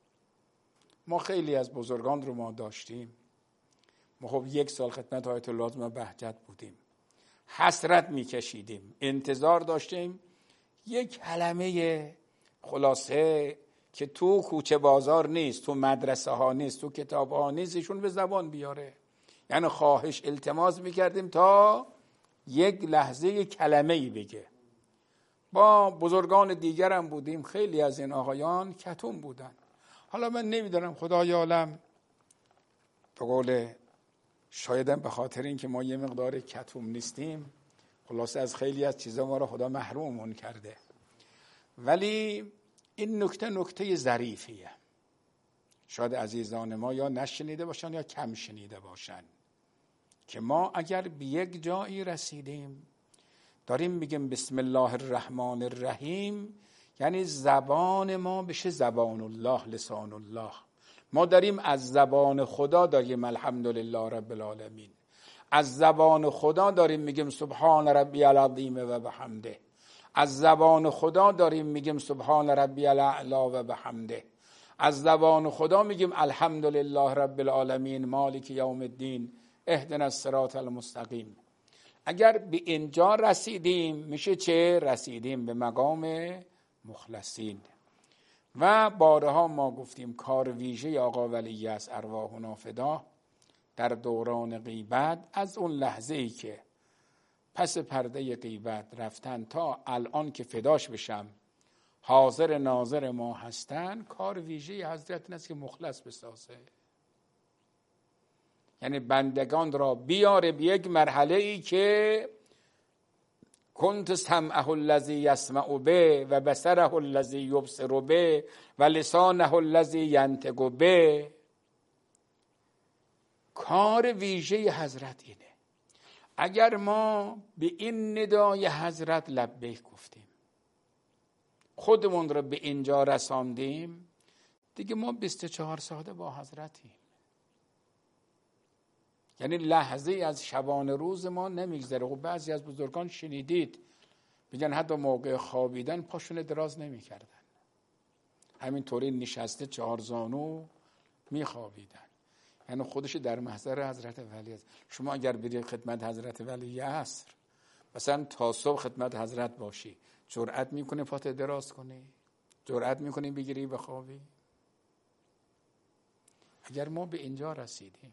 ما خیلی از بزرگان رو ما داشتیم، ما خب 1 سال خدمت آیت الله بهجت بودیم، حسرت میکشیدیم، انتظار داشتیم یک کلمه خلاصه که تو کوچه بازار نیست، تو مدرسه ها نیست، تو کتاب ها نیست، ایشون به زبان بیاره. یعنی خواهش التماس میکردیم تا یک لحظه کلمه‌ای بگه. با بزرگان دیگرم بودیم، خیلی از این آقایان کتوم بودن. حالا من نمیدونم خدای عالم به قول شایدم به خاطر این که ما یه مقدار کتوم نیستیم، خلاصه از خیلی از چیزا ما رو خدا محرومون کرده. ولی این نکته ظریفیه. شاید عزیزان ما یا نشنیده باشن یا کم شنیده باشن که ما اگر به یک جایی رسیدیم داریم میگیم بسم الله الرحمن الرحیم، یعنی زبان ما بشه زبان الله، لسان الله. ما داریم از زبان خدا داریم الحمدلله رب العالمین، از زبان خدا داریم میگیم سبحان ربی العظیم و بحمده، از زبان خدا داریم میگیم سبحان ربی الاعلی و بحمده، از زبان خدا میگیم الحمدلله رب العالمین مالک یوم الدین اهدنا الصراط المستقیم. اگر به اینجا رسیدیم میشه چه؟ رسیدیم به مقام مخلصین. و بارها ما گفتیم کار ویژه آقا ولی است ارواحنا فدا در دوران غیبت، از اون لحظه ای که پس پرده غیبت رفتن تا الان که فداش بشم حاضر ناظر ما هستن، کار ویژه حضرت این است که مخلص بسازه. یعنی بندگان را بیاره به یک مرحله ای که کنت سمعه الذی یسمع به و بصره الذی یبصر به و لسانه الذی ینطق به. کار ویژه حضرت اینه. اگر ما به این ندای حضرت لبیک گفتیم، خودمون را به اینجا رساندیم، دیگه ما 24 ساعته با حضرتیم. یعنی لحظه از شبانه روز ما نمیگذره. و بعضی از بزرگان شنیدید میگن حتی موقع خوابیدن پاشون دراز نمیکردن، همینطوری نشسته 4 زانو میخوابیدن. یعنی خودش در محضر حضرت ولی است. شما اگر برید خدمت حضرت ولی عصر مثلا تا صبح خدمت حضرت باشی، جرأت میکنی پات دراز کنی؟ جرأت میکنی بگیری بخوابی؟ اگر ما به اینجا رسیدیم،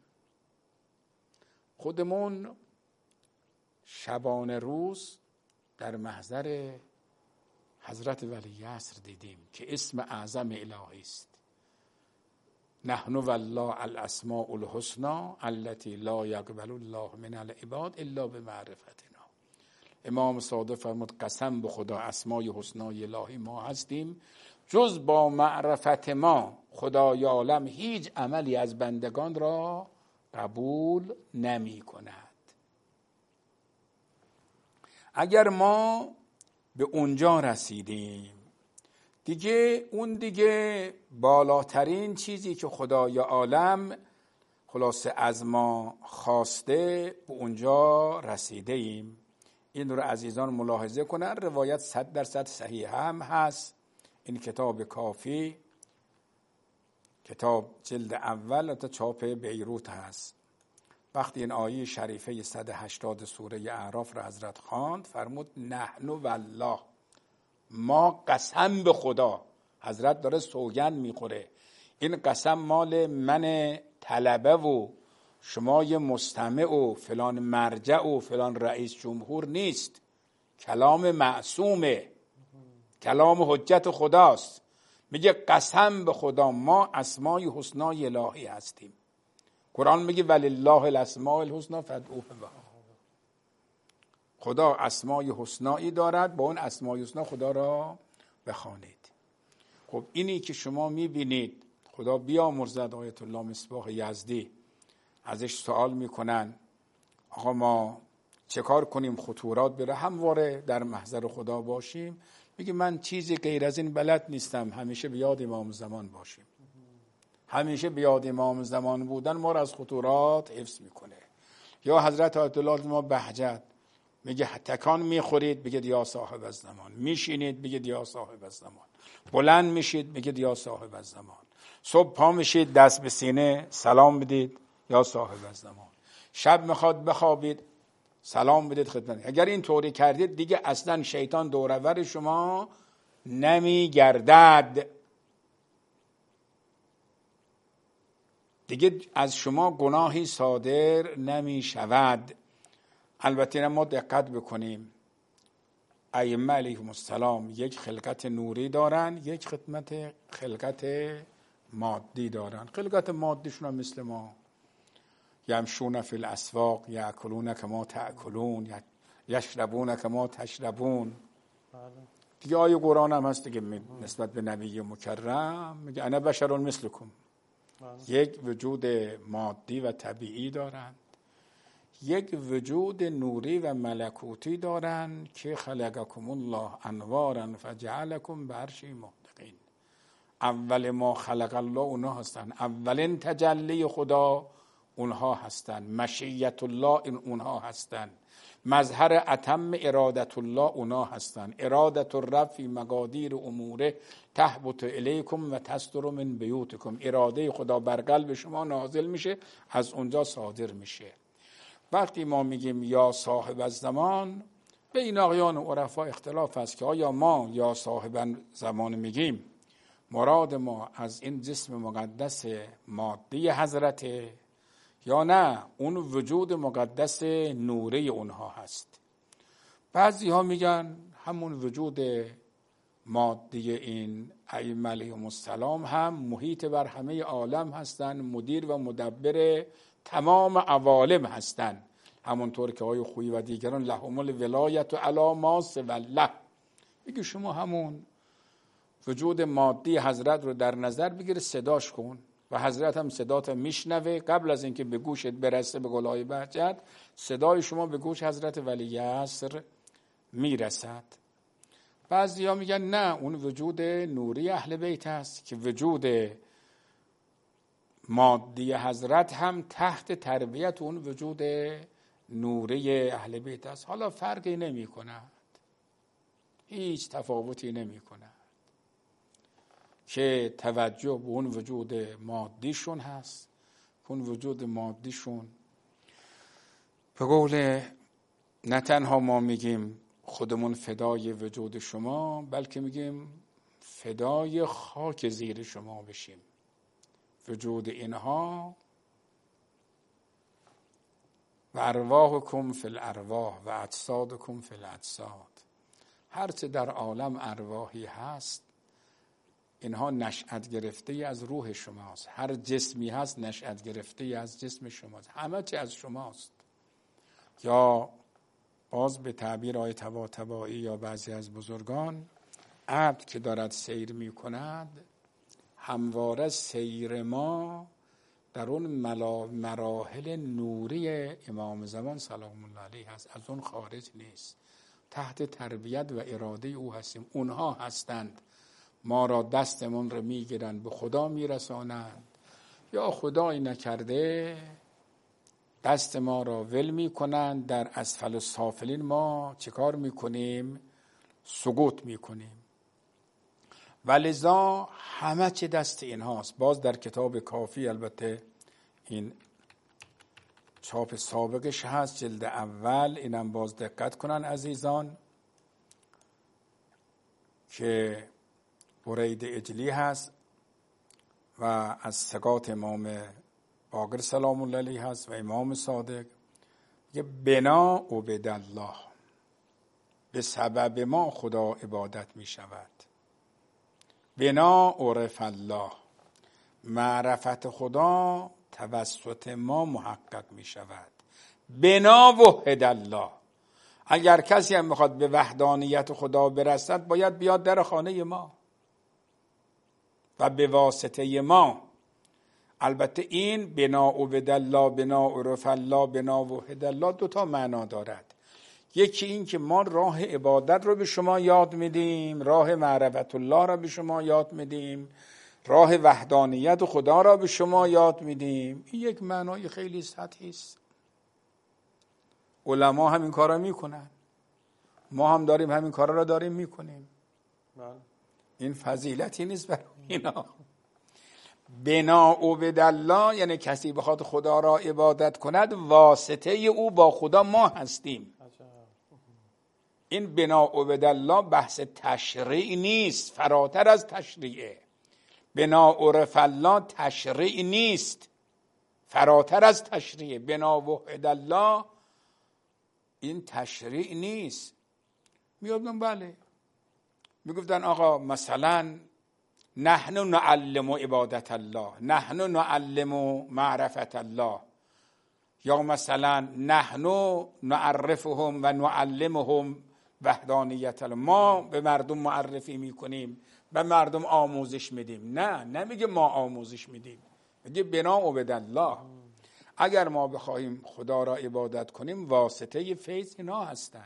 خودمون شبانه روز در محضر حضرت ولی عصر دیدیم که اسم اعظم الهی است. نحن والله الاسماء الحسنى التي لا يقبل الله من العباد الا بمعرفتنا. امام صادق فرمود قسم به خدا اسمای حسنای الهی ما هستیم، جز با معرفت ما خدای عالم هیچ عملی از بندگان را قبول نمی کند. اگر ما به اونجا رسیدیم دیگه بالاترین چیزی که خدای عالم خلاصه از ما خواسته به اونجا رسیده ایم. این رو عزیزان ملاحظه کنن. روایت 100% صحیح هم هست. این کتاب کافی، کتاب جلد اول تا چاپ بیروت هست. وقتی این آیه شریفه 180 سوره اعراف را حضرت خواند فرمود نحن والله، ما قسم به خدا. حضرت داره سوگند میخوره. این قسم مال من طلبه و شمای مستمع و فلان مرجع و فلان رئیس جمهور نیست، کلام معصومه، کلام حجت خداست. میگه قسم به خدا ما اسمای حسنای الهی هستیم. قرآن میگه ولله الاسماء الحسنی فادعوه بها. خدا اسمای حسنایی دارد، با اون اسمای حسنا خدا را بخوانید. خب اینی که شما میبینید، خدا بیامرزد آیت الله مصباح یزدی ازش سوال میکنن آقا ما چه کار کنیم خطورات بره، همواره در محضر خدا باشیم. میگه من چیزی غیر از این بلد نیستم، همیشه به یاد امام زمان باشیم. همیشه به یاد امام زمان بودن ما را از خطورات حفظ میکنه. یا حضرت آیت الله ما بهجت میگه تکان میخورید بگید یا صاحب الزمان، میشینید بگید یا صاحب الزمان، بلند میشید بگید یا صاحب الزمان، صبح پا میشید دست به سینه سلام بدید یا صاحب الزمان، شب میخواد بخوابید سلام بدید خدمت. اگر این طوری کردید دیگه اصلا شیطان دورور شما نمیگردد، دیگه از شما گناهی صادر نمی شود. البته ما دقت بکنیم، ائمه علیهم السلام یک خلقت نوری دارن، یک خلقت مادی دارن. خلقت مادیشون هم مثل ما، یمشون فی الاسواق یاکلون کما تاکلون یشربون کما تشربون. دیگه آیه قرآن هم هست دیگه نسبت به نبی مکرم میگه انا بشر مثلکم. یک وجود مادی و طبیعی دارند، یک وجود نوری و ملکوتی دارند که خلقکم الله انوارا فجعلکم بعرشه محدقین. اول ما خلق الله اونها هستن، اولین تجلی خدا اونها هستن، مشیت الله اونها هستن، مظهر اتم ارادت الله اونها هستن. ارادت الرب فی مقادیر اموره تهبط الیکم و تستر من بیوتکم. اراده خدا بر قلب شما نازل میشه، از اونجا صادر میشه. وقتی ما میگیم یا صاحب الزمان، بین اقیان و عرفا اختلاف است که آیا ما یا صاحب زمان میگیم مراد ما از این جسم مقدس مادی حضرت، یا نه اون وجود مقدس نوری اونها هست. بعضی ها میگن همون وجود مادی این ائمه علیهم السلام هم محیط بر همه عالم هستن، مدیر و مدبر تمام عوالم هستن، همونطور که آقای خویی و دیگران لهم الولایت علی ما سوی الله. میگه شما همون وجود مادی حضرت رو در نظر بگیر، صداش کن و حضرت هم صدات میشنوه. قبل از اینکه به گوشت برسه به قولای بهجت، صدای شما به گوش حضرت ولی عصر میرسد. بعضیا میگن نه اون وجود نوری اهل بیت است که وجود مادی حضرت هم تحت تربیت اون وجود نوری اهل بیت است. حالا فرقی نمی کند، هیچ تفاوتی نمی کند که توجه به اون وجود مادیشون هست. اون وجود مادیشون به قول نه تنها ما میگیم خودمون فدای وجود شما، بلکه میگیم فدای خاک زیر شما بشیم. وجود اینها و ارواحکم فی الارواح و اجسادکم فی الاجساد. هرچه در عالم ارواحی هست اینها نشأت گرفته از روح شماست. هر جسمی هست نشأت گرفته از جسم شماست، همه چی از شماست. یا باز به تعبیر آیه طباطبایی یا بعضی از بزرگان، عبد که دارد سیر می کند همواره سیر ما در اون مراحل نوری امام زمان سلام الله علیه هست، از اون خارج نیست. تحت تربیت و اراده او هستیم. اونها هستند ما را دستمون رو میگیرند به خدا میرسانند، یا خدایی نکرده دست ما را ول میکنند، در اسفل السافلین ما چیکار میکنیم؟ سقوط میکنیم. ولذا همه چی دست اینهاست. باز در کتاب کافی، البته این چاپ سابقش هست جلد اول، اینم باز دقت کنن عزیزان، که برید اجلی هست و از ثقات امام باقر سلام الله علیه هست و امام صادق، که بنا عبد الله، به سبب ما خدا عبادت می شود. بنا عرف الله، معرفت خدا توسط ما محقق می شود. بنا وحد الله، اگر کسی هم میخواد به وحدانیت خدا برسد باید بیاد در خانه ما و به واسطه ما البته این بنا عبد الله، بنا عرف الله، بنا وحد الله 2 تا معنا دارد. یکی این که ما راه عبادت رو به شما یاد میدیم، راه معرفت الله رو به شما یاد میدیم، راه وحدانیت خدا را به شما یاد میدیم. این یک معنای خیلی سطحی است. علما هم این کارا میکنن، ما هم داریم همین کارا را داریم میکنیم. این فضیلتی نیست برای اینا. بنا عبد الله یعنی کسی بخواد خدا را عبادت کند، واسطه او با خدا ما هستیم. این بنا عبد الله بحث تشریع نیست، فراتر از تشریعه. بنا عرف الله تشریع نیست، فراتر از تشریع. بنا وحد الله این تشریع نیست. میگفتن بله، میگفتن آقا مثلا نحن نعلم عبادت الله، نحن نعلم معرفت الله، یا مثلا نحن نعرفهم و نعلمهم وحدانیت الله. ما به مردم معرفی میکنیم، به مردم آموزش میدیم. نه، نمیگه ما آموزش میدیم، میگه بنا عبد الله. اگر ما بخواهیم خدا را عبادت کنیم، واسطه فیض اینا هستن.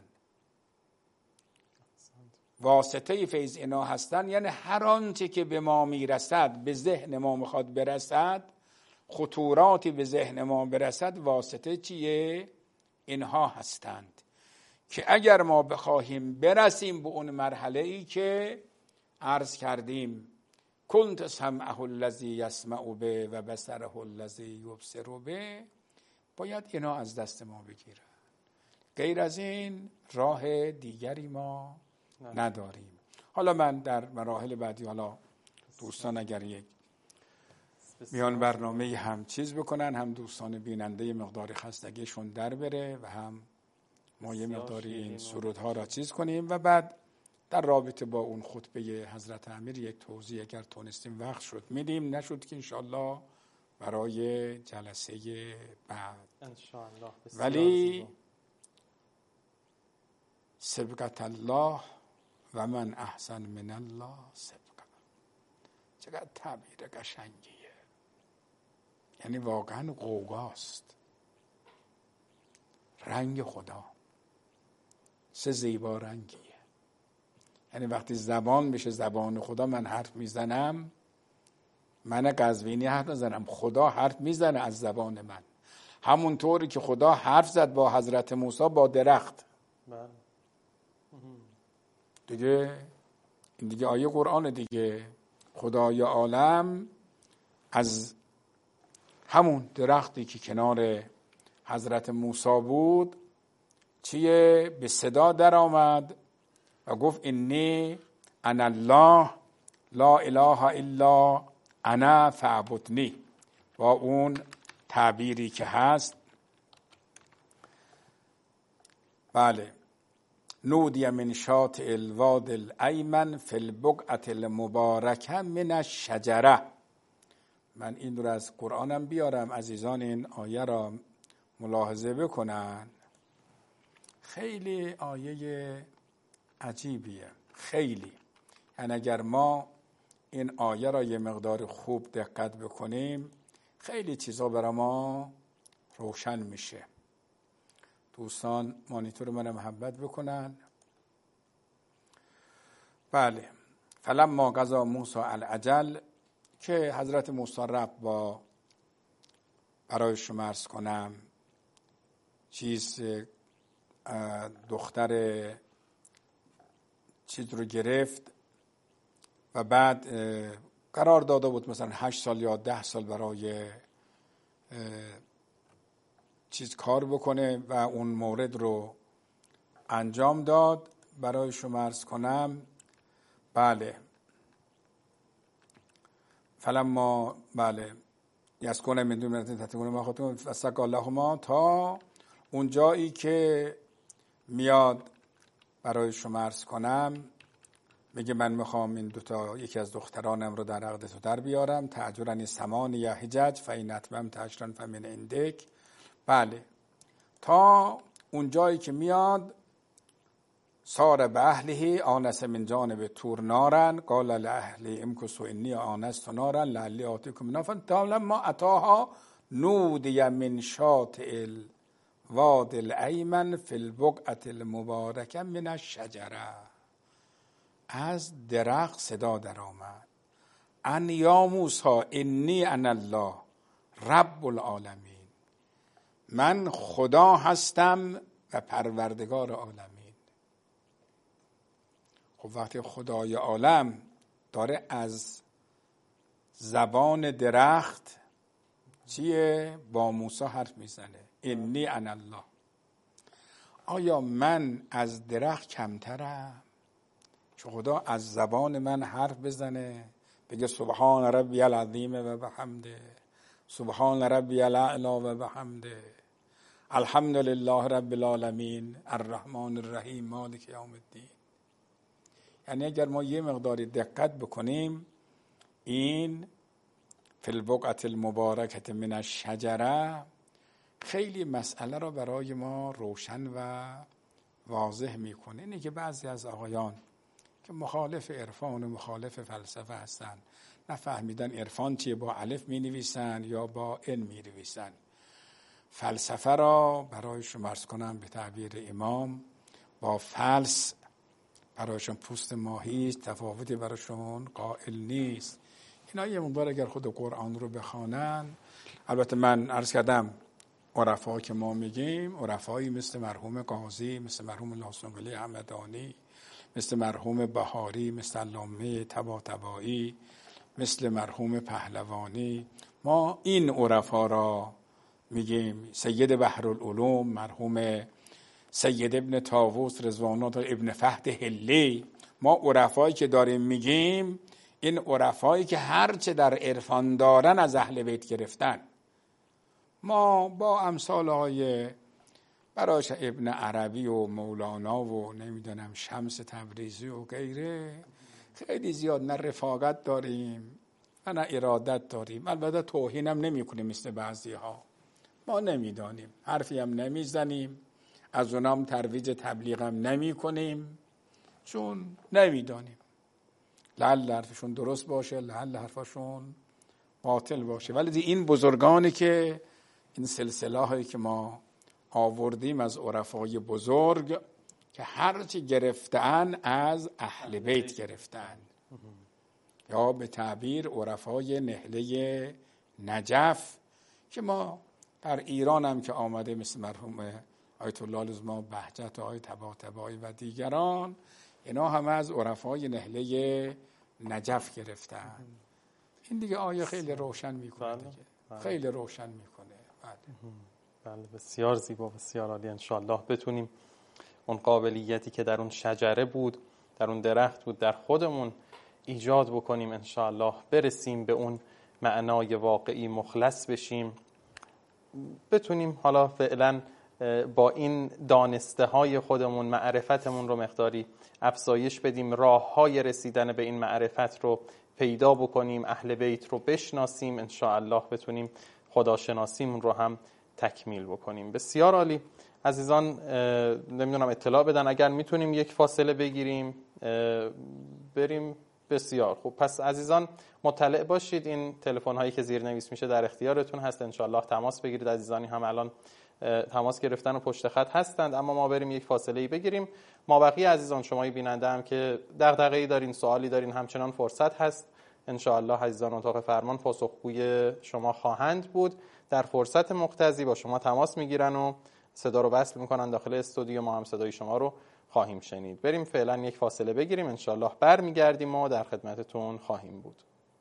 واسطه فیض اینا هستن یعنی هر آنچه که به ما میرسد، به ذهن ما میخواد برسد، خطوراتی به ذهن ما برسد، واسطه چیه؟ اینها هستند که اگر ما بخواهیم برسیم به اون مرحله ای که عرض کردیم کنت سمعه الذی یسمع به و بصره الذی یبصر به، باید اینا از دست ما بگیرن. غیر از این راه دیگری ما نداریم. حالا من در مراحل بعدی، حالا دوستان اگر یک میان برنامه هم چیز بکنن، هم دوستان بیننده مقدار خستگیشون در بره و هم ما یه مقداری این سرودها را چیز کنیم و بعد در رابطه با اون خطبه حضرت امیر یک توضیح اگر تونستیم وقت شد میدیم، نشد که انشاءالله برای جلسه بعد. ولی سبقت الله و من احسن من الله سبقت. چقدر تعبیر قشنگیه، یعنی واقعا غوغاست. رنگ خدا چه زیبا رنگیه. یعنی وقتی زبان بشه زبان خدا، من حرف میزنم، من قزوینی حرف نزنم، خدا حرف میزنه از زبان من. همونطوری که خدا حرف زد با حضرت موسی با درخت. دیگه این دیگه آیه قرآن دیگه. خدای عالم از همون درختی که کنار حضرت موسی بود چیه؟ به صدا در آمد و گفت انی انا الله لا اله الا انا فاعبدنی. با اون تعبیری که هست، بله، نودی من شاطئ الواد الایمن فی البقعة المبارکه من الشجره. من این رو از قرآنم بیارم، عزیزان این آیه را ملاحظه بکنن. خیلی آیه عجیبیه، خیلی. یعنی اگر ما این آیه را یه مقدار خوب دقت بکنیم، خیلی چیزا برای ما روشن میشه. دوستان مانیتور من محبت بکنن. بله، فلما قضا موسی الاجل، که حضرت موسی رفت با برای شما عرض کنم چیز دختر چیز رو گرفت و بعد قرار داده بود مثلا 8 سال یا 10 سال برای چیز کار بکنه و اون مورد رو انجام داد. برای شما عرض کنم بله، فلما بله یسکن من دون مرتين تتقون ما خودتون فسق اللهما، تا اون جایی که میاد برای شما عرض کنم میگه من میخوام این یکی از دخترانم رو در عقد تو در بیارم، تأجرنی 8 حجج فإن أتممت 10 فمن عندک. بله، تا اون جایی که میاد سار به اهله آنس من جانب تور نارن قال لاهلی امکثوا انی آنست نارا لعلی آتیکم منها فلما اتاها نودی من شاطئ الوادی الایمن فی البقعة المبارکه من الشجره. از درخت صدا در آمد ان یا موسی انی انا الله رب العالمین، من خدا هستم و پروردگار عالمین. خب وقتی خدای عالم داره از زبان درخت چیه با موسی حرف میزنه انی انا الله، آیا من از درخت کمترم که خدا از زبان من حرف بزنه بگه سبحان ربی العظیم و بحمده، سبحان ربی الاعلی و بحمده، الحمد لله رب العالمین الرحمن الرحیم مالک یوم الدین. یعنی اگر ما یه مقداری دقت بکنیم این فی البقعة المبارکة من الشجره خیلی مسئله را برای ما روشن و واضح میکنه. اینه که بعضی از آقایان که مخالف عرفان و مخالف فلسفه هستن نفهمیدن عرفان چیه، با الف می نویسن یا با ان می نویسن. فلسفه را برایشون عرض کنم به تعبیر امام با فلس برایشون پوست ماهی، تفاوتی برایشون قائل نیست. اینا یه مقدار اگر خود قرآن رو بخوانن، البته من عرض کردم عرفا که ما میگیم عرفایی مثل مرحوم قاضی، مثل مرحوم لاسنگلی همدانی، مثل مرحوم بهاری، مثل علامه طباطبایی، مثل مرحوم پهلوانی، ما این عرفا را میگیم. سید بحرالعلوم مرحوم سید ابن طاووس رضوان الله ابن فهد حلی، ما عرفایی که داریم میگیم این عرفایی که هرچه در عرفان دارن از اهل بیت گرفتن. ما با امثالهای براش ابن عربی و مولانا و نمیدونم شمس تبریزی و غیره خیلی زیاد نه رفاقت داریم و نه ارادت داریم. البته توهین هم نمی کنیم مثل بعضی ها، ما نمیدانیم، حرفی هم نمیزنیم، از اونام ترویج تبلیغ هم نمی کنیم چون نمیدانیم. لعل حرفشون درست باشه، لعل حرفشون باطل باشه. ولی این بزرگانی که این سلسله هایی که ما آوردیم از عرفای بزرگ که هرچی گرفتن از اهل بیت گرفتن، یا به تعبیر عرفای نهله نجف که ما در ایران هم که آمده مثل مرحوم آیت الله لزما بهجت و آیت طباطبایی و دیگران، اینا هم از عرفای نهله نجف گرفتن. این دیگه آیه خیلی روشن میکنه دیگه، خیلی روشن میکنه. بله بسیار زیبا، بسیار عالی. انشاءالله بتونیم اون قابلیتی که در اون شجره بود، در اون درخت بود، در خودمون ایجاد بکنیم. انشاءالله برسیم به اون معنای واقعی، مخلص بشیم، بتونیم حالا فعلا با این دانسته های خودمون معرفتمون رو مقداری افزایش بدیم، راه های رسیدن به این معرفت رو پیدا بکنیم، اهل بیت رو بشناسیم، انشاءالله بتونیم خداشناسیمون رو هم تکمیل بکنیم. بسیار عالی. عزیزان نمیدونم اطلاع بدن اگر میتونیم یک فاصله بگیریم بریم. بسیار خوب. پس عزیزان مطلع باشید، این تلفن هایی که زیرنویس میشه در اختیارتون هست، انشاءالله تماس بگیرید. عزیزانی هم الان تماس گرفتن و پشت خط هستند، اما ما بریم یک فاصله بگیریم. ما بقیه عزیزان شمایی بیننده هم که دغدغه‌ای دارین، سوالی دارین، همچنان فرصت هست. انشاءالله عزیزان اتاق فرمان پاسخگوی شما خواهند بود. در فرصت مقتضی با شما تماس میگیرن و صدا رو وصل میکنن داخل استودیو، ما هم صدای شما رو خواهیم شنید. بریم فعلا یک فاصله بگیریم، انشاءالله برمیگردیم و در خدمتتون خواهیم بود.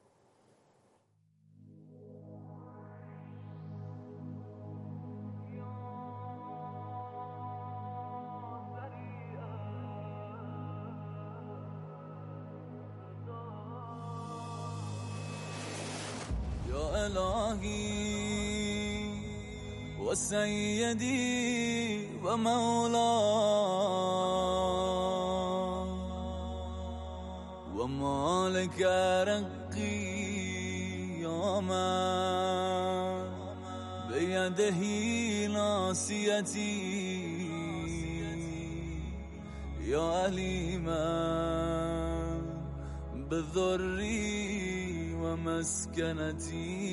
یا الهی و سیدی و مولا و مالک رقی یا من بیده ناصیتی يا عليما بذري ومسكنتي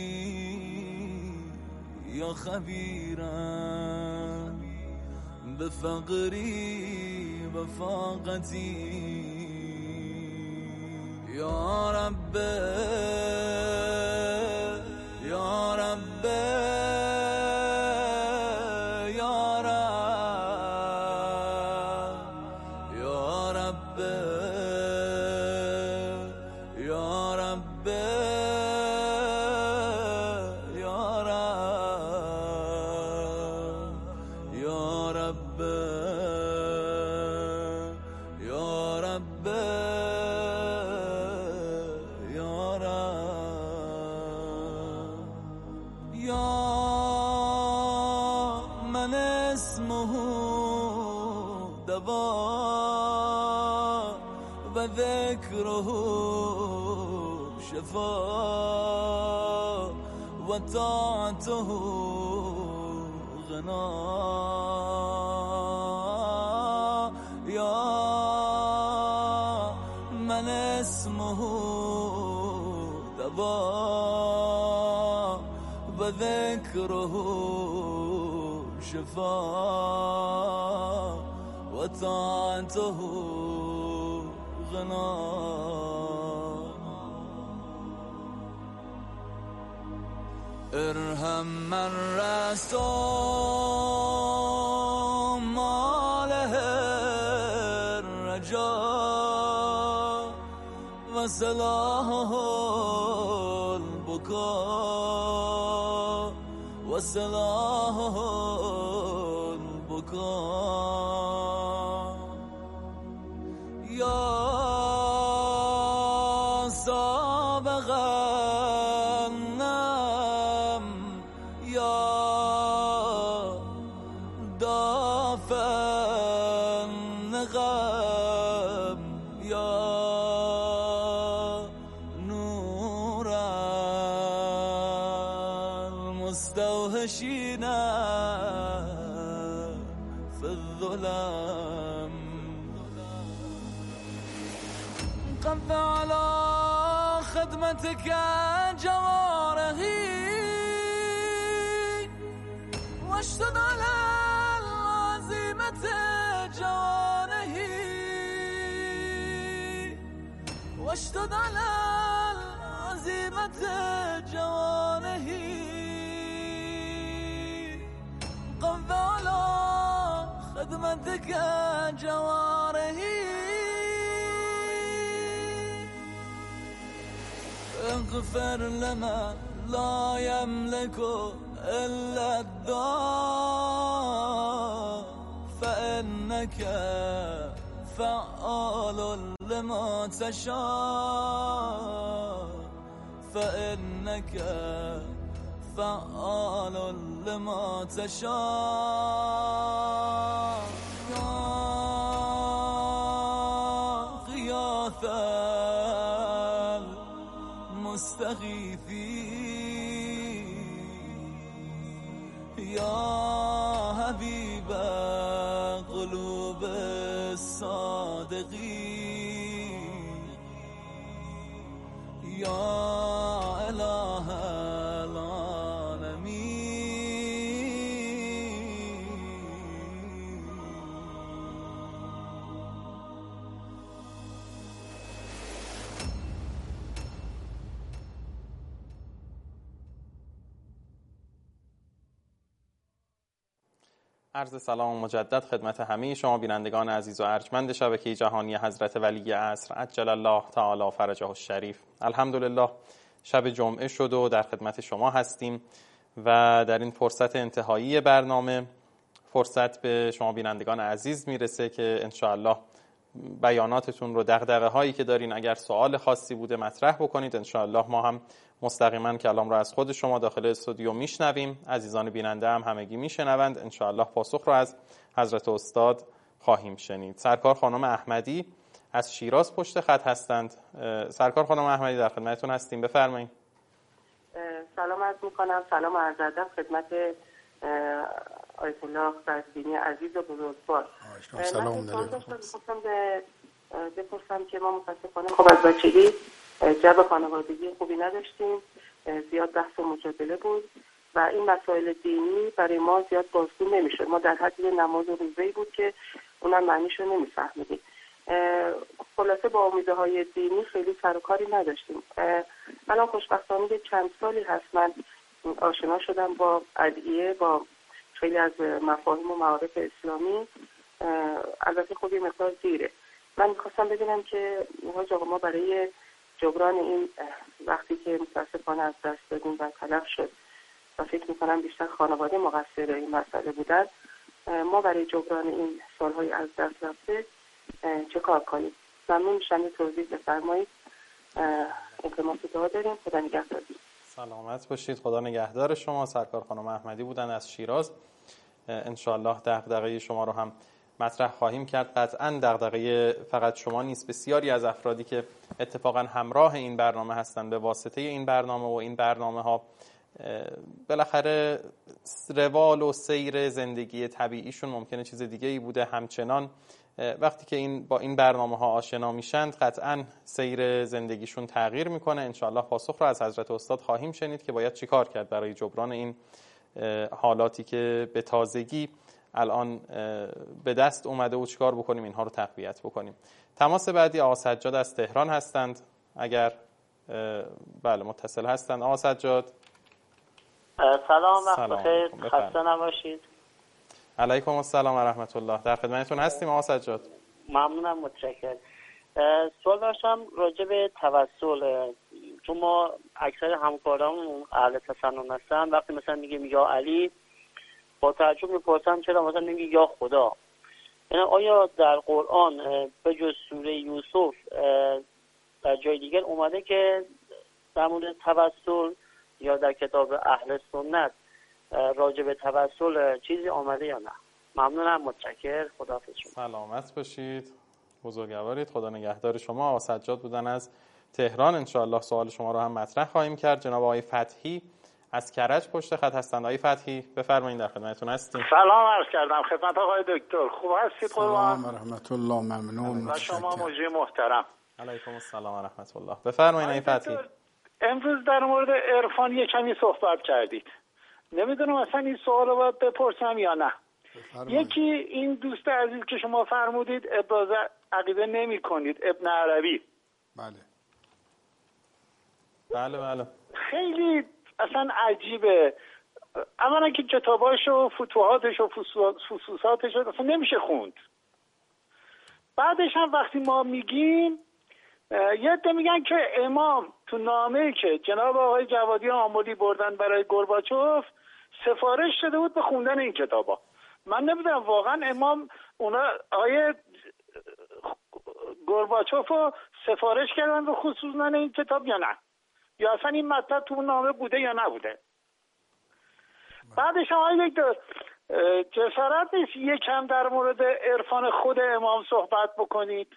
يا خبيرا بفقري وفاقتي يا رب يا رب يا رب يا رب يا رب يا رب يا رب يا من اسمه دواء وذكره شفاء وطاعته غناء يا من اسمه دواء وذكره شفاء وطاعته غناء ارحم من رسول ماله الرجاء وصلاحه البكاء وصلاحه البكاء يا سابق النم يا دافع النغم يا نور المستوحشين في الظلام قف على خدمتك جوارحي واشتد على العزيمة جوانحي واشتد على العزيمة جوانحي قف على خدمتك جوارحي اغفر لما لا يملك إلا الدعاء فإنك فعال لما تشاء فإنك فعال لما تشاء يا غياث المستغيثين يا حبيب قلوب الصادقين يا إله عرض سلام مجدد خدمت همه شما بینندگان عزیز و ارجمند شبکه جهانی حضرت ولی عصر عجل الله تعالی فرجه الشریف. الحمدلله شب جمعه شد و در خدمت شما هستیم و در این فرصت انتهایی برنامه فرصت به شما بینندگان عزیز میرسه که انشاءالله بیاناتتون رو، دغدغه هایی که دارین، اگر سوال خاصی بوده مطرح بکنید. انشاءالله ما هم مستقیما کلام رو از خود شما داخل استودیو میشنویم، عزیزان بیننده هم همگی میشنوند. انشاءالله پاسخ رو از حضرت استاد خواهیم شنید. سرکار خانم احمدی از شیراز پشت خط هستند. سرکار خانم احمدی در خدمتتون هستیم، بفرمایید. سلام عرض میکنم، سلام عرض ادب خدمت آیت الله فضلینی عزیز و بزرگوار. سلام می‌خواستم بپرسم که ما متاسفانه خب از بچگی جو خانوادگی خوبی نداشتیم، زیاد بحث و مجادله بود و این مسائل دینی برای ما زیاد بازگو نمیشد. ما در حد نماز و روزه‌ای بود که اونم معنیشو نمیفهمیدیم. خلاصه با امیدهای دینی خیلی سر و کاری نداشتیم. الان خوشبختانه چند سالی هست من آشنا شدم با ادعیه، با خیلی از مفاهیم و معارف اسلامی. البته خب یه مقدار دیره. من میخواستم ببینم که حاج آقا ما برای جبران این وقتی که متاسفانه از دست دادیم و تلف شد و فکر میکنم بیشتر خانواده مقصر این مسئله بودن، ما برای جبران این سالهای از دست رفته چه کار کنیم؟ ممنون میشم یه توضیح بفرمایید. التماس دعا داریم. خدا نگهدار. سلامت باشید. خدا نگهدار شما. سرکار خانم احمدی بودن از شیراز. انشاءالله دغدغه شما رو هم مطرح خواهیم کرد. قطعاً دغدغه فقط شما نیست، بسیاری از افرادی که اتفاقاً همراه این برنامه هستند به واسطه این برنامه و این برنامه ها بالاخره روال و سیر زندگی طبیعیشون ممکنه چیز دیگه ای بوده. همچنان وقتی که با این برنامه ها آشنا میشند قطعاً سیر زندگیشون تغییر میکنه. انشاءالله پاسخ رو از حضرت استاد خواهیم شنید که باید چی کار کرد برای جبران این حالاتی که به تازگی الان به دست اومده و چیکار بکنیم اینها رو تقویت بکنیم. تماس بعدی آقا سجاد از تهران هستند. اگر بله متصل هستند. آقا سجاد سلام، وقت بخیر، خسته نباشید. علیکم السلام و رحمت الله. در خدمتتون هستیم آقا سجاد. ممنونم، متشکرم. سوال داشتم راجع به توسل. چون ما اکثر همکارامون اهل تسنن هستن، وقتی مثلا میگیم یا علی با تعجب میپرسم چرا مثلا نمیگی یا خدا. یعنی آیا در قرآن به جز سوره یوسف در جای دیگر اومده که در مورد توسل یا در کتاب اهل سنت راجع به توسل چیزی آمده یا نه؟ ممنونم، متشکر. خداحافظ شما. سلامت باشید، بزرگوارید. خدا نگهدار شما. آقا سجاد بودن از تهران. انشاءالله سوال شما رو هم مطرح خواهیم کرد. جناب آقای فتحی از کرج پشت خط هستند. آقای فتحی بفرمایید، در خدمتتون هستیم. سلام عرض کردم خدمت آقای دکتر. خوب هستید؟ سلام و رحمت الله. ممنون. و شما مجری محترم. علیکم السلام و رحمت الله. بفرمایید آقای فتحی. امروز در مورد عرفان یک کمی صحبت کردید. نمیدونم اصلا این سوال رو باید بپرسم یا نه. یکی این دوست عزیز که شما فرمودید ابراز عقیده نمی کنید، ابن عربی. بله خیلی اصلا عجیبه. اولا که کتاباش و فتوحاتش و فصوصاتش اصلا نمیشه خوند. بعدش هم وقتی ما میگیم یه عده میگن که امام تو نامه‌ای که جناب آقای جوادی آملی بردن برای گورباچوف سفارش شده بود به خوندن این کتابا. من نمیدونم واقعا امام اونا آقای گورباچوف رو سفارش کردن به خوندن این کتاب یا نه، یا اصلا این مطلب تو نامه بوده یا نبوده. بعدش آقای دکتر جسارت نیست یکم در مورد عرفان خود امام صحبت بکنید؟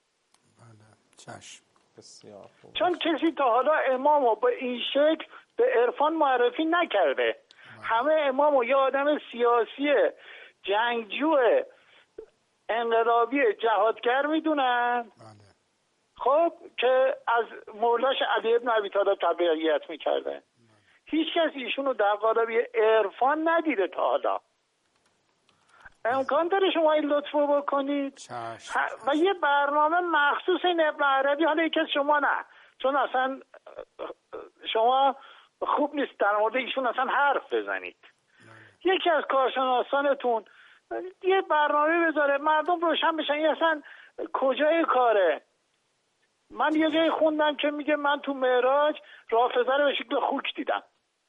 چشم. بسیار خوب. چون کسی تا حالا امامو به این شکل به عرفان معرفی نکرده. همه امامو یه آدم سیاسی جنگجو انقلابی جهادگر میدونن. خب که از مولاش علی ابن ابی طالب تبعیت میکرده. هیچ کس ایشونو در قالب عرفان ندیده تا حالا. امکان داره شما این لطفو بکنید و یه برنامه مخصوص این ابن عربی، حالا یکی از شما نه چون اصلا شما خوب نیست در مورد ایشون اصلا حرف بزنید، یکی از کارشناسانتون یه برنامه بذاره مردم روشن بشن این اصلا کجای کاره. من یه جایی خوندم که میگه من تو معراج رافضه رو به شکل خوک دیدم.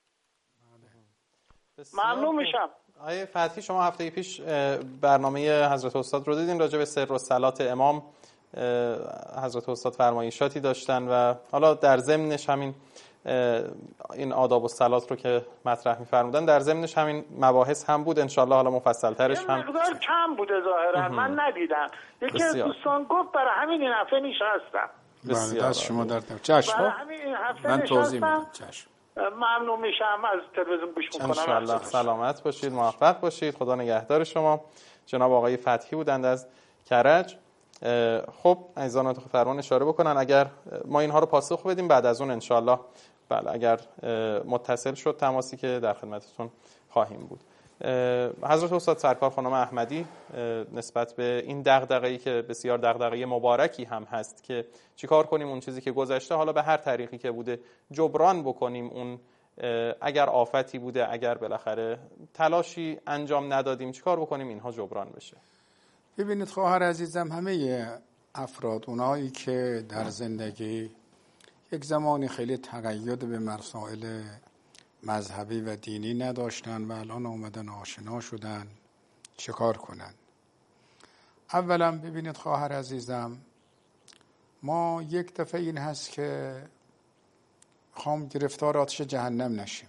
ممنون میشم. آقای فتحی شما هفته پیش برنامه حضرت استاد رو دیدین راجع به سر و صلات امام. حضرت استاد فرمایشاتی داشتن و حالا در ضمنش همین این آداب و صلات رو که مطرح می‌فرمودن در ضمنش همین مباحث هم بود. انشالله حالا مفصل ترش هم مقدار کم بوده ظاهرا من ندیدم. یکی از دوستان گفت برای همین این هفته نشستم. بله دست شما در چشم. برای همین این هفته من توضیح میدم. چشم. ممنون میشم از تلویزیون گوش میکنم. انشالله سلامت باشید، موفق باشید، خدا نگهدار شما. جناب آقای فتحی بودند از کرج. خب عزیزان فرمان اشاره بکنن اگر ما اینها رو پاسخ بدیم، بعد از اون انشالله بله اگر متصل شد تماسی که در خدمتتون خواهیم بود. حضرت استاد سرکار خانم احمدی نسبت به این دغدغه‌ای که بسیار دغدغه مبارکی هم هست که چیکار کنیم اون چیزی که گذشته حالا به هر طریقی که بوده جبران بکنیم، اون اگر آفتی بوده، اگر بالاخره تلاشی انجام ندادیم چیکار بکنیم اینها جبران بشه. ببینید خواهر عزیزم، همه افراد اونایی که در زندگی یک زمانی خیلی تقید به مسائل مذهبی و دینی نداشتن و الان اومدن آشنا شدن، چیکار کنن؟ اولا ببینید خواهر عزیزم، ما یک دفعه این هست که خوام گرفتار آتش جهنم نشیم.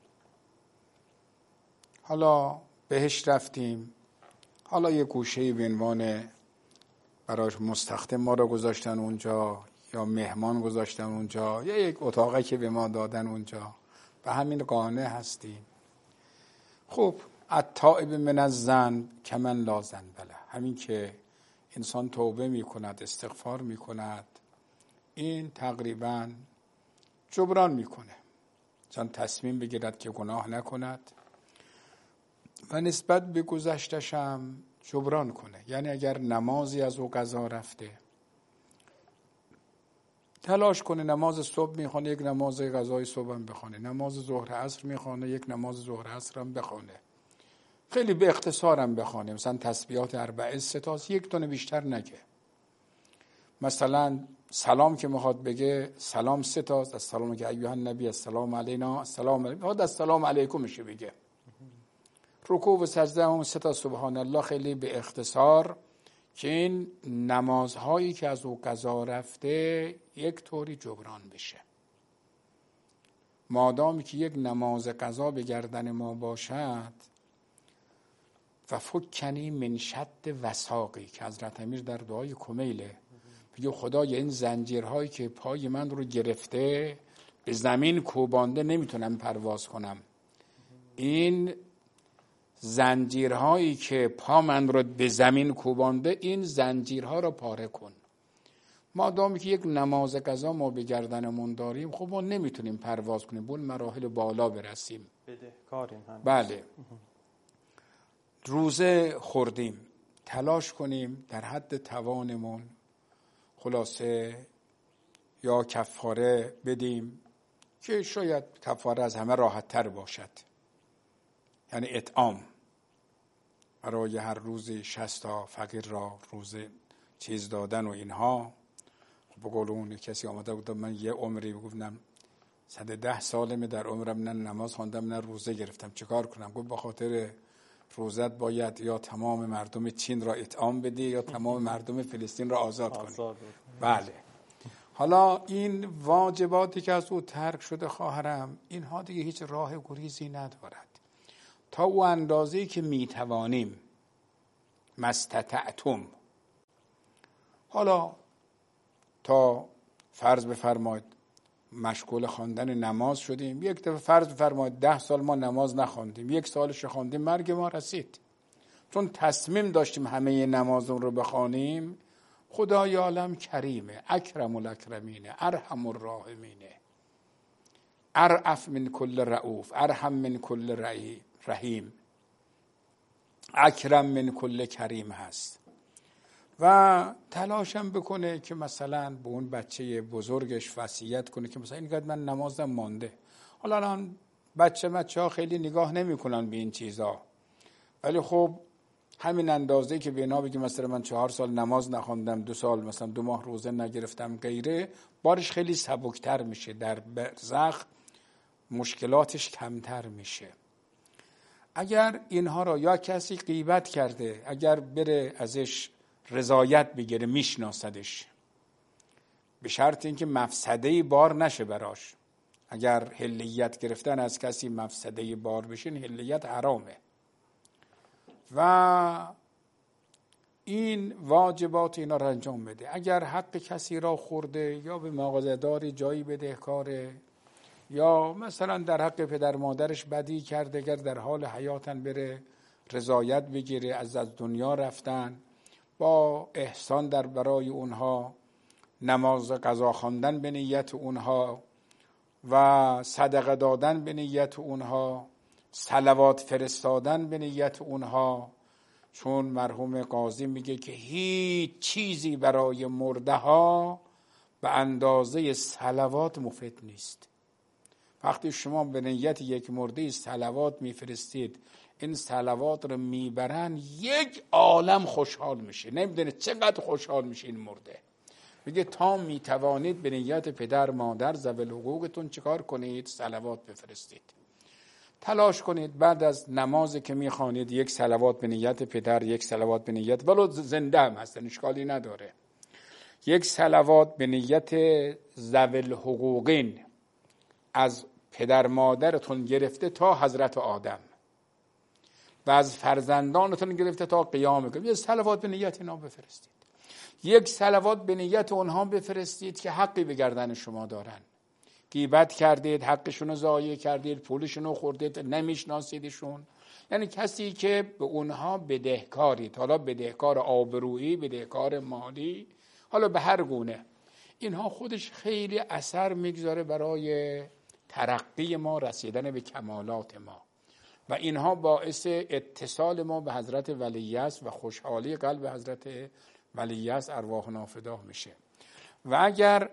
حالا بهش رفتیم، حالا یه گوشه‌ای به عنوان براش مستخدم ما رو گذاشتن اونجا، یا مهمان گذاشتن اونجا، یا یک اتاقی که به ما دادن اونجا، به همین قانع هستیم. خب التائب من الذنب کمن لا ذنب له، همین که انسان توبه میکند، استغفار میکند، این تقریبا جبران میکنه. انسان تصمیم بگیرد که گناه نکند و نسبت به گذشتش هم جبران کنه. یعنی اگر نمازی از او قضا رفته، تلاش کنه نماز صبح میخوانه، یک نماز قضای صبح هم بخونه، نماز ظهر عصر میخوانه، یک نماز ظهر عصر هم بخونه، خیلی به اختصار هم بخونه، مثلا تسبیحات 4 ستاست، یک دونه بیشتر نگه. مثلا سلام که میخواد بگه سلام 3 تاست، از سلام که ایها النبی السلام علینا، السلام علیکم، السلام علیکم میشه بگه. رکوع و سجده هم 3 تا سبحان الله، خیلی به اختصار، که این نمازهایی که از او قضا رفته یک طوری جبران بشه. مادامی که یک نماز قضا به گردن ما باشد، و فکنی من شد وثاقی که حضرت امیر در دعای کمیله بگه خدای این زنجیرهایی که پای من رو گرفته به زمین کوبانده نمیتونم پرواز کنم، این زنجیرهایی که پا من رو به زمین کوبانده این زنجیرها رو پاره کن. مادامی که یک نماز قضا ما به گردنمون داریم، خب ما نمیتونیم پرواز کنیم، به اون مراحل بالا برسیم. بله، روزه خوردیم، تلاش کنیم در حد توانمون خلاصه یا کفاره بدیم که شاید کفاره از همه راحت تر باشد، یعنی اطعام برای هر روزی 60 تا فقیر را روزه چیز دادن و اینها. به قول اون کسی آمده بود من یه عمری گفتم 110 سالمه در عمرم نه نماز خواندم نه روزه گرفتم، چیکار کنم؟ گفت به خاطر روزت باید یا تمام مردم چین را اطعام بدی یا تمام مردم فلسطین را آزاد کنی. بله، حالا این واجباتی که از او ترک شده خواهرم، اینها دیگه هیچ راه گریزی ندارد. تا او اندازه‌ای که میتوانیم مستطعتم، حالا تا فرض بفرمایید مشغول خواندن نماز شدیم، یک دفعه فرض بفرمایید 10 سال ما نماز نخواندیم، 1 سالش خواندیم، مرگ ما رسید، چون تصمیم داشتیم همه نمازون رو بخوانیم. خدای عالم کریمه، اکرم الاکرمینه، ارحم الراحمینه، ارعف من کل رؤوف، ارحم من کل رحیم، اکرم من کل کریم هست. و تلاشم بکنه که مثلا به اون بچه بزرگش وصیت کنه که مثلا اینقدر من نمازم مانده. حالا الان بچه ها خیلی نگاه نمی کنن به این چیزا، ولی خب همین اندازه که به اینا بگی مثلا من 4 سال نماز نخوندم، 2 سال مثلا 2 ماه روزه نگرفتم غیره، بارش خیلی سبکتر میشه، در برزخ مشکلاتش کمتر میشه. اگر اینها را یا کسی غیبت کرده، اگر بره ازش رضایت بگیره، میشناسدش، به شرط اینکه مفسده بار نشه براش. اگر حلیت گرفتن از کسی مفسده بار بشین، حلیت حرامه. و این واجبات اینا را انجام بده. اگر حق کسی را خورده یا به مغازه‌داری جایی بدهکاره یا مثلا در حق پدر مادرش بدی کرده، اگر در حال حیاتن بره رضایت بگیره، از دنیا رفتن، با احسان در برای اونها، نماز قضا خواندن به نیت اونها و صدقه دادن به نیت اونها، صلوات فرستادن به نیت اونها. چون مرحوم قاضی میگه که هیچ چیزی برای مرده ها به اندازه صلوات مفید نیست. وقتی شما به نیت یک مرده صلوات میفرستید، این صلوات رو میبرن یک عالم خوشحال میشه، نمیدونه چقدر خوشحال میشه این مرده. میگه تا میتوانید به نیت پدر مادر ذوی الحقوقتون چیکار کنید؟ صلوات بفرستید. تلاش کنید بعد از نمازی که میخوانید یک صلوات به نیت پدر، یک صلوات به نیت، ولو زنده هم هستن اشکالی نداره، یک صلوات به نیت ذوی الحقوقین از پدر مادرتون گرفته تا حضرت آدم و از فرزندانتون گرفته تا قیام کنید، یه صلوات به نیت اینا بفرستید. یک صلوات به نیت اونها بفرستید که حقی به گردن شما دارن، غیبت کردید، حقشون رو ضایع کردید، پولشون رو خوردید، نمیشناسیدشون، یعنی کسی که به اونها بدهکارید، حالا بدهکار آبرویی، بدهکار مالی، حالا به هر گونه، اینها خودش خیلی اثر میگذاره برای ترقی ما، رسیدن به کمالات ما، و اینها باعث اتصال ما به حضرت ولیعصر و خوشحالی قلب حضرت ولیعصر ارواح نافداه میشه. و اگر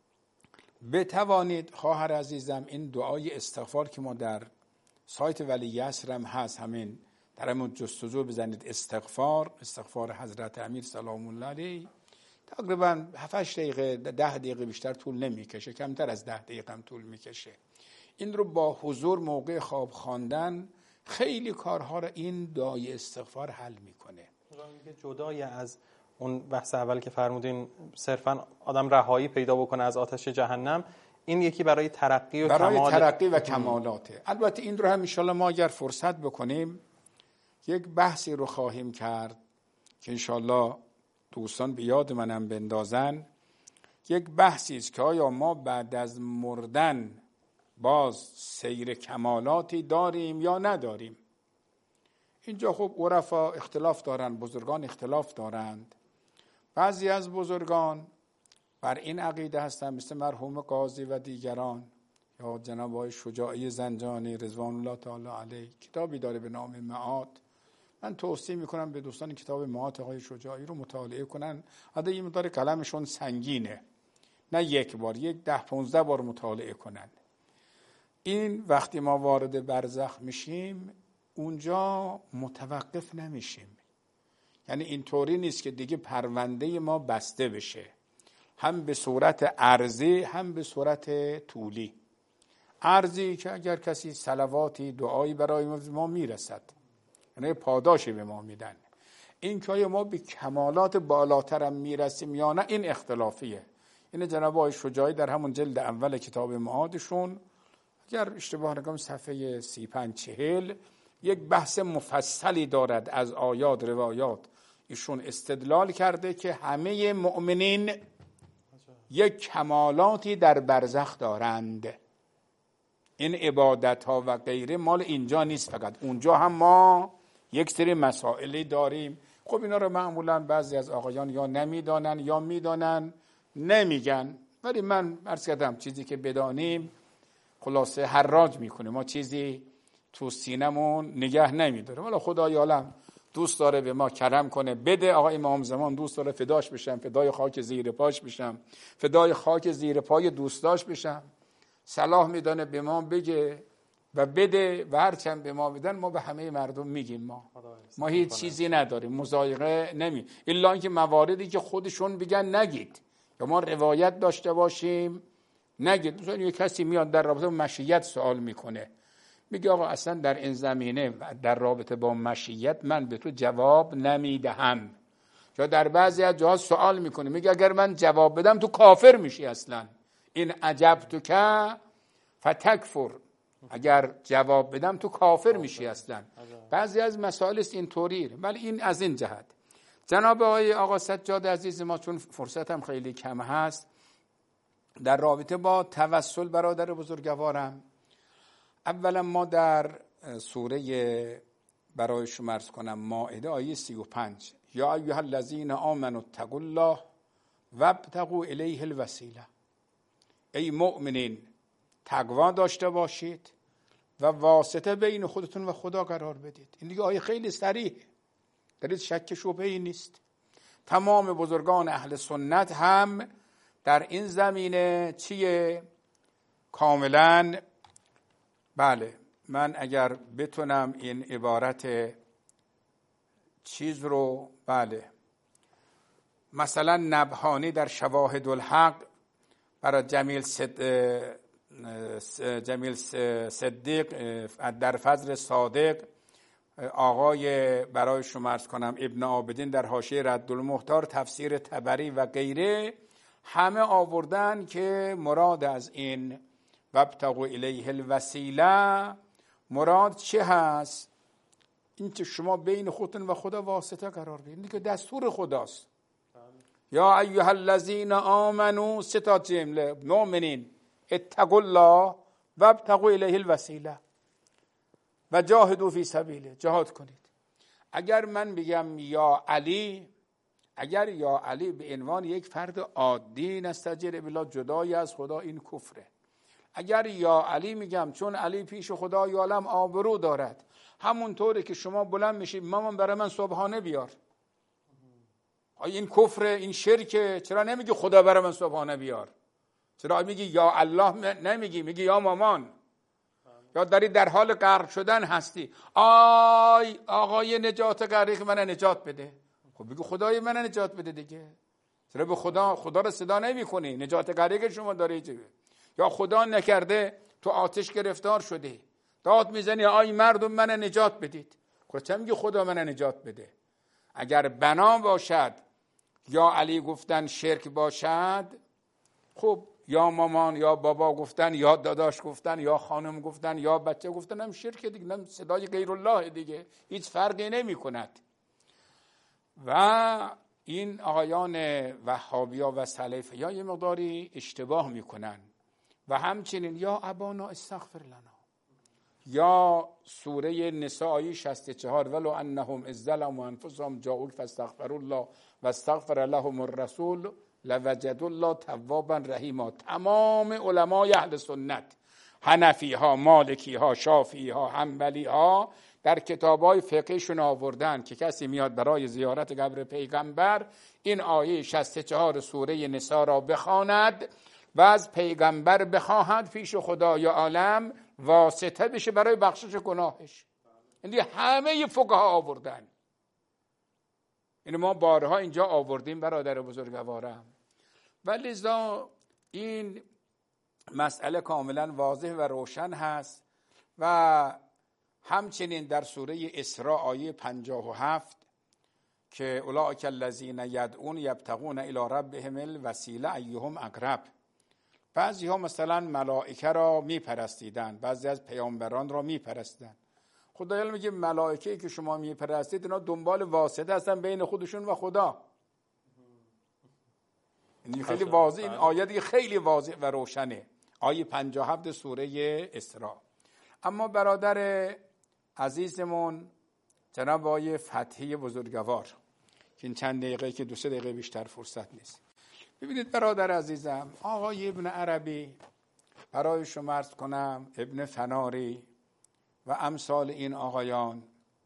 بتوانید خواهر عزیزم، این دعای استغفار که ما در سایت ولیعصر هم هست، همین در همون جستجو بزنید استغفار حضرت امیر سلام الله علیه، تقریبا 7-8 دقیقه 10 دقیقه بیشتر طول نمیکشه، کمتر از 10 دقیقه هم طول میکشه. این رو با حضور موقع خواب خواندن خیلی کارها رو این دعای استغفار حل میکنه. جدای از اون بحث اول که فرمودین صرفا آدم رهایی پیدا بکنه از آتش جهنم، این یکی برای ترقی و کمالاته. البته این رو هم ان شاءالله ما اگر فرصت بکنیم یک بحثی رو خواهیم کرد که ان شاءالله دوستان به یاد منم بندازن. یک بحثی است که آیا ما بعد از مردن باز سیر کمالاتی داریم یا نداریم. اینجا خب عرفا اختلاف دارن، بزرگان اختلاف دارند. بعضی از بزرگان بر این عقیده هستند، مثل مرحوم قاضی و دیگران، یا جناب آقای شجاعی زنجانی رضوان الله تعالی علیه، کتابی داره به نام معاد. من توصیه میکنم به دوستان کتاب معاد آقای شجاعی رو مطالعه کنن. حتی این مقدار قلمشون سنگینه، نه یک بار، یک 10-15 بار مطالعه کنن. این وقتی ما وارد برزخ میشیم اونجا متوقف نمیشیم، یعنی اینطوری نیست که دیگه پرونده ما بسته بشه، هم به صورت عرضی هم به صورت طولی. عرضی که اگر کسی صلواتی دعایی برای ما میرسد، یعنی پاداشی به ما میدن. این که ما به کمالات بالاتر هم میرسیم یا نه، این اختلافیه. این جناب آقای شجاعی در همون جلد اول کتاب معادشون، اگر اشتباه نکنم صفحه 35-40، یک بحث مفصلی دارد از آیات روایات. ایشون استدلال کرده که همه مؤمنین یک کمالاتی در برزخ دارند. این عبادت ها و غیره مال اینجا نیست، فقط اونجا هم ما یک سری مسائلی داریم. خب اینا رو معمولا بعضی از آقایان یا نمیدانن یا میدانن نمیگن، ولی من عرض کردم چیزی که بدانیم خلاصه حراج میکنه، ما چیزی تو سینمون نگه نمیداره. والا خدای عالم دوست داره به ما کرم کنه بده. آقا امام زمان دوست داره فداش بشم، فدای خاک زیر پاش بشم، فدای خاک زیر پای دوستاش بشم. صلاح میدانه به ما بگه و بده و هرچند به ما بدن ما به همه مردم میگیم. ما هیچ چیزی نداریم، مضایقه نمی، الا اینکه مواردی که خودشون بگن نگید یا ما روایت داشته باشیم نگید. مثلا یک کسی میاد در رابطه با مشیت سوال میکنه، میگه آقا اصلا در این زمینه در رابطه با مشیت من به تو جواب نمیدهم. یا در بعضی از جاها سوال میکنه، میگه اگر من جواب بدم تو کافر میشی اصلا. این عجب تو که فتکفر، اگر جواب بدم تو کافر میشی اصلا. بعضی از مسائل است اینطوریه، ولی این از این جهت. جناب آقا سجاد عزیز ما، چون فرصت هم خیلی کم هست، در رابطه با توسل برادر بزرگوارم، اولا ما در سوره برای شما عرض کنم مائده آیه 35 یا ایها الذین آمنوا اتقوا الله وابتغوا الیه الوسیله، ای مؤمنین تقوا داشته باشید و واسطه بین خودتون و خدا قرار بدید. این دیگه آیه خیلی صریح، در شک شبهه‌ای نیست. تمام بزرگان اهل سنت هم در این زمینه چیه؟ کاملا بله. من اگر بتونم این عبارت چیز رو بله، مثلا نبهانی در شواهد الحق برای جمیل صدیق در فضل صادق، آقای برای شما عرض کنم ابن عابدین در حاشیه رد المختار، تفسیر طبری و غیره، همه آوردن که مراد از این وابتغوا الیه الوسیله مراد چه هست؟ این که شما بین خودتون و خدا واسطه قرار بدید. این که دستور خداست. یا ایها الذین آمنوا، سه تا جمله، مؤمنین اتقوا الله وابتغوا الیه الوسیله و جاهدوا فی سبیله، جهاد کنید. اگر من بگم یا علی، اگر یا علی به عنوان یک فرد عادی نستجر بالله، جدای از خدا، این کفره. اگر یا علی میگم چون علی پیش خدای عالم آبرو دارد، همونطوری که شما بلند میشید مامان برای من صبحانه بیار، این کفره، این شرکه. چرا نمیگی خدا برای من صبحانه بیار؟ چرا میگی یا الله نمیگی، میگی یا مامان؟ یا داری در حال غرق شدن هستی، آی آقای نجات غریق من نجات بده. خب بگو خدای من نجات بده دیگه. چرا به خدا رو صدا نمی کنی؟ نجات غریق شما داری چه؟ یا خدا نکرده تو آتش گرفتار شدی، داد میزنی آی مردم من نجات بدید. خب چه میگی خدا من نجات بده؟ اگر بنا باشد یا علی گفتن شرک باشد، خب یا مامان یا بابا گفتن یا داداش گفتن یا خانم گفتن یا بچه گفتن هم شرک دیگه، هم صدای غیر الله دیگه، هیچ فرقی نمی کند. و این آقایان وهابیا و سلفیا یه مقداری اشتباه میکنن. و همچنین یا ابانا استغفر لنا، یا سوره نساء آیه 64 ولو انهم اذ ظلموا انفسهم جاءوک فاستغفروا الله واستغفر لهم الرسول لوجدوا الله توابا رحیما. تمام علمای اهل سنت، حنفی ها، مالکی ها، شافعی ها، حنبلی ها، در کتابای فقهشون آوردن که کسی میاد برای زیارت قبر پیغمبر این آیه 64 سوره نساء را بخواند و از پیغمبر بخواهد پیش خدای عالم واسطه بشه برای بخشش گناهش. این همه فقها آوردن. این ما بارها اینجا آوردیم برادر بزرگوارم. و لذا این مسئله کاملا واضح و روشن هست. و همچنین در سوره اسراء آیه 57 که اولئک الذین یدعون یبتغون الی ربهم الوسیله ایهم اقرب، بعضی ها مثلا ملائکه را میپرستیدن، بعضی از پیامبران را میپرستیدن. خدایان میگه ملائکه‌ای که شما میپرستید اینا دنبال واسطه هستن بین خودشون و خدا. این خیلی واضح، این آیه دیگه خیلی واضح و روشنه، آیه 57 سوره اسراء. اما برادر عزیزمون جناب آقای فتحی بزرگوار که این چند دقیقه که 2-3 دقیقه بیشتر فرصت نیست، ببینید برادر عزیزم، آقای ابن عربی، برای شما عرض کنم ابن فناری و امثال این آقایان،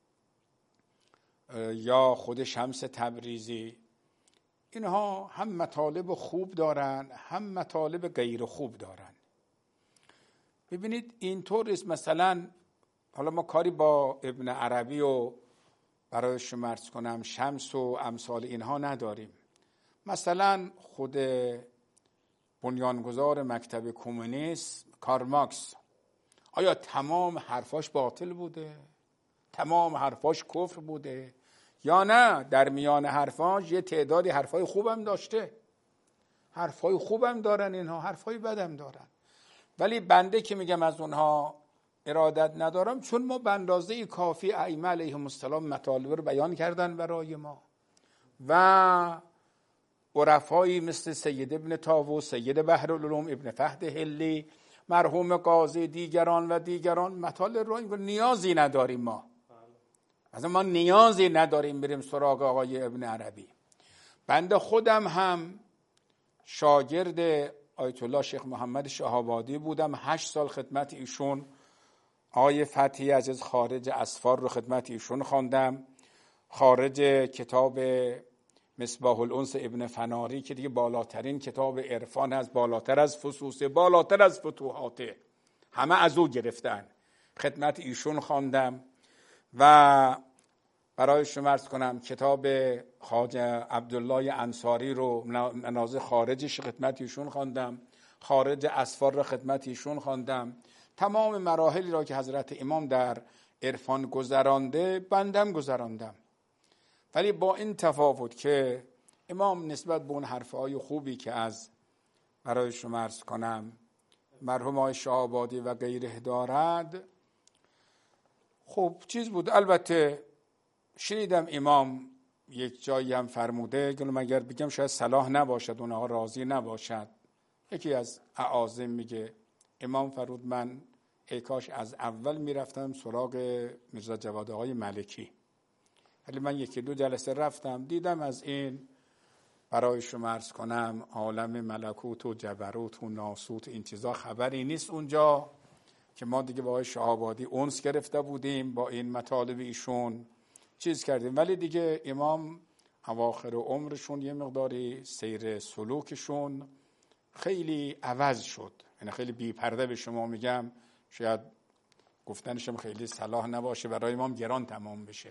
یا خود شمس تبریزی، اینها هم مطالب خوب دارن هم مطالب غیر خوب دارن. ببینید اینطور است، مثلا حالا ما کاری با ابن عربی و برای شما عرض کنم شمس و امثال اینها نداریم. مثلا خود بنیانگذار مکتب کمونیست کارل مارکس، آیا تمام حرفاش باطل بوده؟ تمام حرفاش کفر بوده؟ یا نه در میان حرفاش یه تعدادی حرفای خوبم داشته؟ حرفای خوبم دارن اینها، حرفای بدم دارن. ولی بنده که میگم از اونها ارادت ندارم، چون ما به اندازه کافی ائمه علیهم السلام مطالب رو بیان کردن برای ما و عرفایی مثل سید ابن طاووس، سید بحرالعلوم، ابن فهد هلی، مرحوم قاضی، دیگران و دیگران مطالب رو نیازی نداریم. ما نیازی نداریم بریم سراغ آقای ابن عربی. بنده خودم هم شاگرد آیت الله شیخ محمد شهابادی بودم، 8 سال خدمت ایشون. آقای فتحی عزیز خارج اسفار رو خدمت ایشون خواندم، خارج کتاب مصباح الانس ابن فناری که دیگه بالاترین کتاب عرفان هست، بالاتر از فصوص، بالاتر از فتوحاته، همه از او گرفتن. خدمت ایشون خواندم و برای شما عرض کنم کتاب خواجه عبدالله انصاری رو منازع خارجش خدمت ایشون خواندم، خارج اسفار رو خدمت ایشون خواندم. تمام مراحلی را که حضرت امام در عرفان گذرانده بندم گذراندم، ولی با این تفاوت که امام نسبت به اون حرفهای خوبی که از برای شما عرض کنم مرحوم آقای شهابادی و غیره دارد، خب چیز بود. البته شنیدم امام یک جایی هم فرموده، گفتم اگر بگم شاید صلاح نباشد، اونها راضی نباشد. یکی از اعاظم میگه امام فرمود من ای کاش از اول میرفتم سراغ میرزا جواد آقای ملکی، ولی من 1-2 جلسه رفتم دیدم از این برای شما عرض کنم عالم ملکوت و جبروت و ناسوت این چیزا خبری نیست اونجا، که ما دیگه با آقای شهابادی انس گرفته بودیم، با این مطالب ایشون چیز کردیم. ولی دیگه امام اواخر عمرشون یه مقداری سیر سلوکشون خیلی عوض شد، یعنی خیلی بی پرده به شما میگم، شاید گفتنشم خیلی صلاح نباشه، برای امام گران تمام بشه.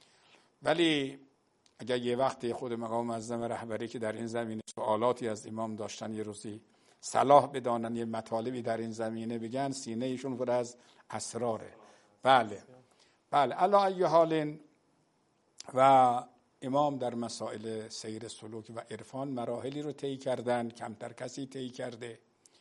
ولی اگر یه وقتی خود مقام معظم رهبری که در این زمینه سوالاتی از امام داشتن یه روزی صلاح بدانن، یه مطالبی در این زمینه بگن، سینه ایشون پر از اسراره. بله علی ای حال. و امام در مسائل سیر سلوک و عرفان مراحلی رو طی کردن، کمتر کسی طی کرده.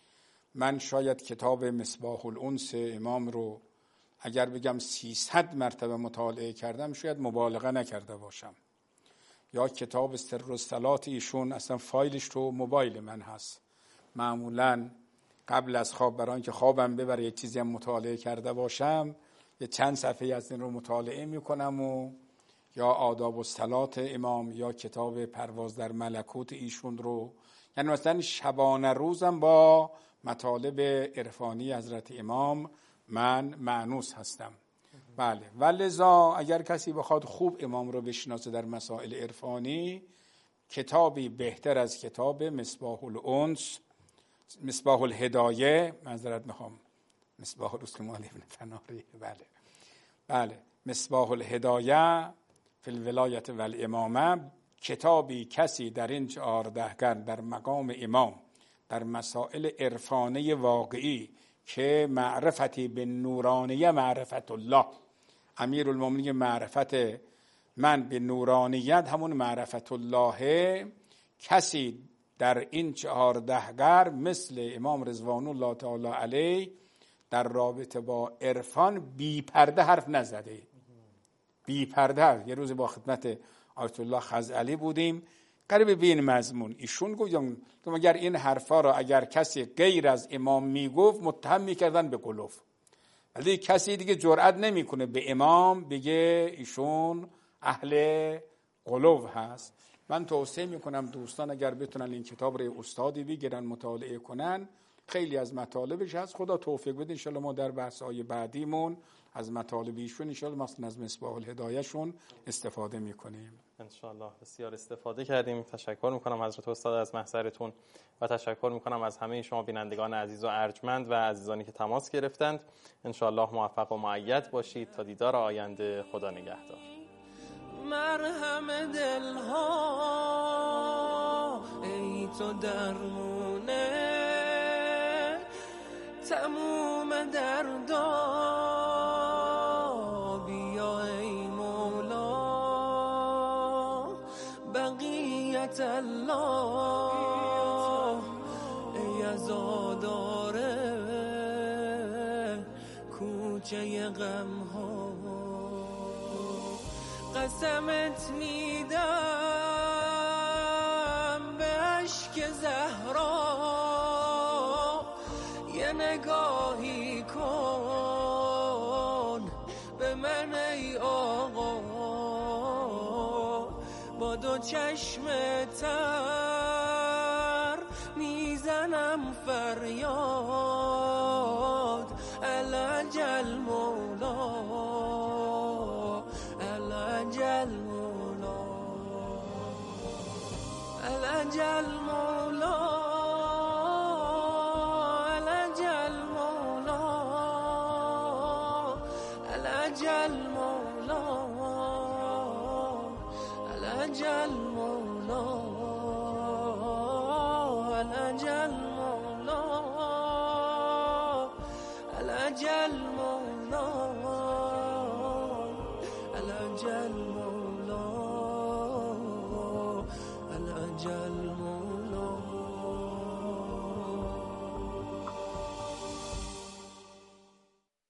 من شاید کتاب مصباح الانس امام رو اگر بگم 300 مرتبه مطالعه کردم شاید مبالغه نکرده باشم. یا کتاب سر الصلاة ایشون اصلا فایلش تو موبایل من هست، معمولا قبل از خواب برای اینکه خوابم ببره یه چیزی هم مطالعه کرده باشم یه چند صفحه از این رو مطالعه میکنم، و یا آداب الصلاة امام یا کتاب پرواز در ملکوت ایشون رو، یعنی مثلا شبانه روزم با مطالب عرفانی حضرت امام من مانوس هستم. بله. ولذا اگر کسی بخواد خوب امام رو بشناسه در مسائل عرفانی، کتابی بهتر از کتاب مصباح الانس، مصباح الهدایه، معذرت میخوام مصباح الانس که مال ابن فناری، بله مصباح الهدایه فی الولایت و الامامه، کتابی کسی در این 14 قرن در مقام امام در مسائل عرفانی واقعی که معرفتی به نورانیه، معرفت الله، امیرالمومنین معرفت من به نورانیت همون معرفت الله، کسی در این 14 قرن مثل امام رضوان الله تعالی علیه در رابطه با عرفان بی پرده حرف نزده. بی پرده. یه روز با خدمت آیت الله خزعلی بودیم، قریب به این مضمون ایشون گفتم اگر این حرفا را اگر کسی غیر از امام میگفت متهم میکردن به غلو، ولی کسی دیگه جرئت نمیکنه به امام بگه ایشون اهل غلو هست. من توصیه میکنم دوستان اگر بتونن این کتاب رو استادی بگیرن مطالعه کنن، خیلی از مطالبش هست. خدا توفیق بده ان شاء الله ما در بحث‌های بعدیمون از مطالب ایشون ان شاء الله مثلا از مصباح الهدایه‌شون استفاده میکنیم. ان شاء الله بسیار استفاده کردیم. تشکر میکنم حضرت استاد از محضرتون و تشکر میکنم از همه شما بینندگان عزیز و ارجمند و عزیزانی که تماس گرفتند. ان شاء الله موفق و مؤید باشید تا دیدار آینده. خدا نگهدار. مرهم دلها ای تو درمونه تموم دردا، بیا ای مولا بقیت الله، ای عزاداره کوچه غم ها، قسمت میدم به که زهرا یه نگاهی کن به من ای آقا، با دو چشم تر میزنم فریاد العجل مولا العجل مولا العجل مولا العجل مولا العجل مولا العجل مولا العجل مولا العجل مولا العجل مولا العجل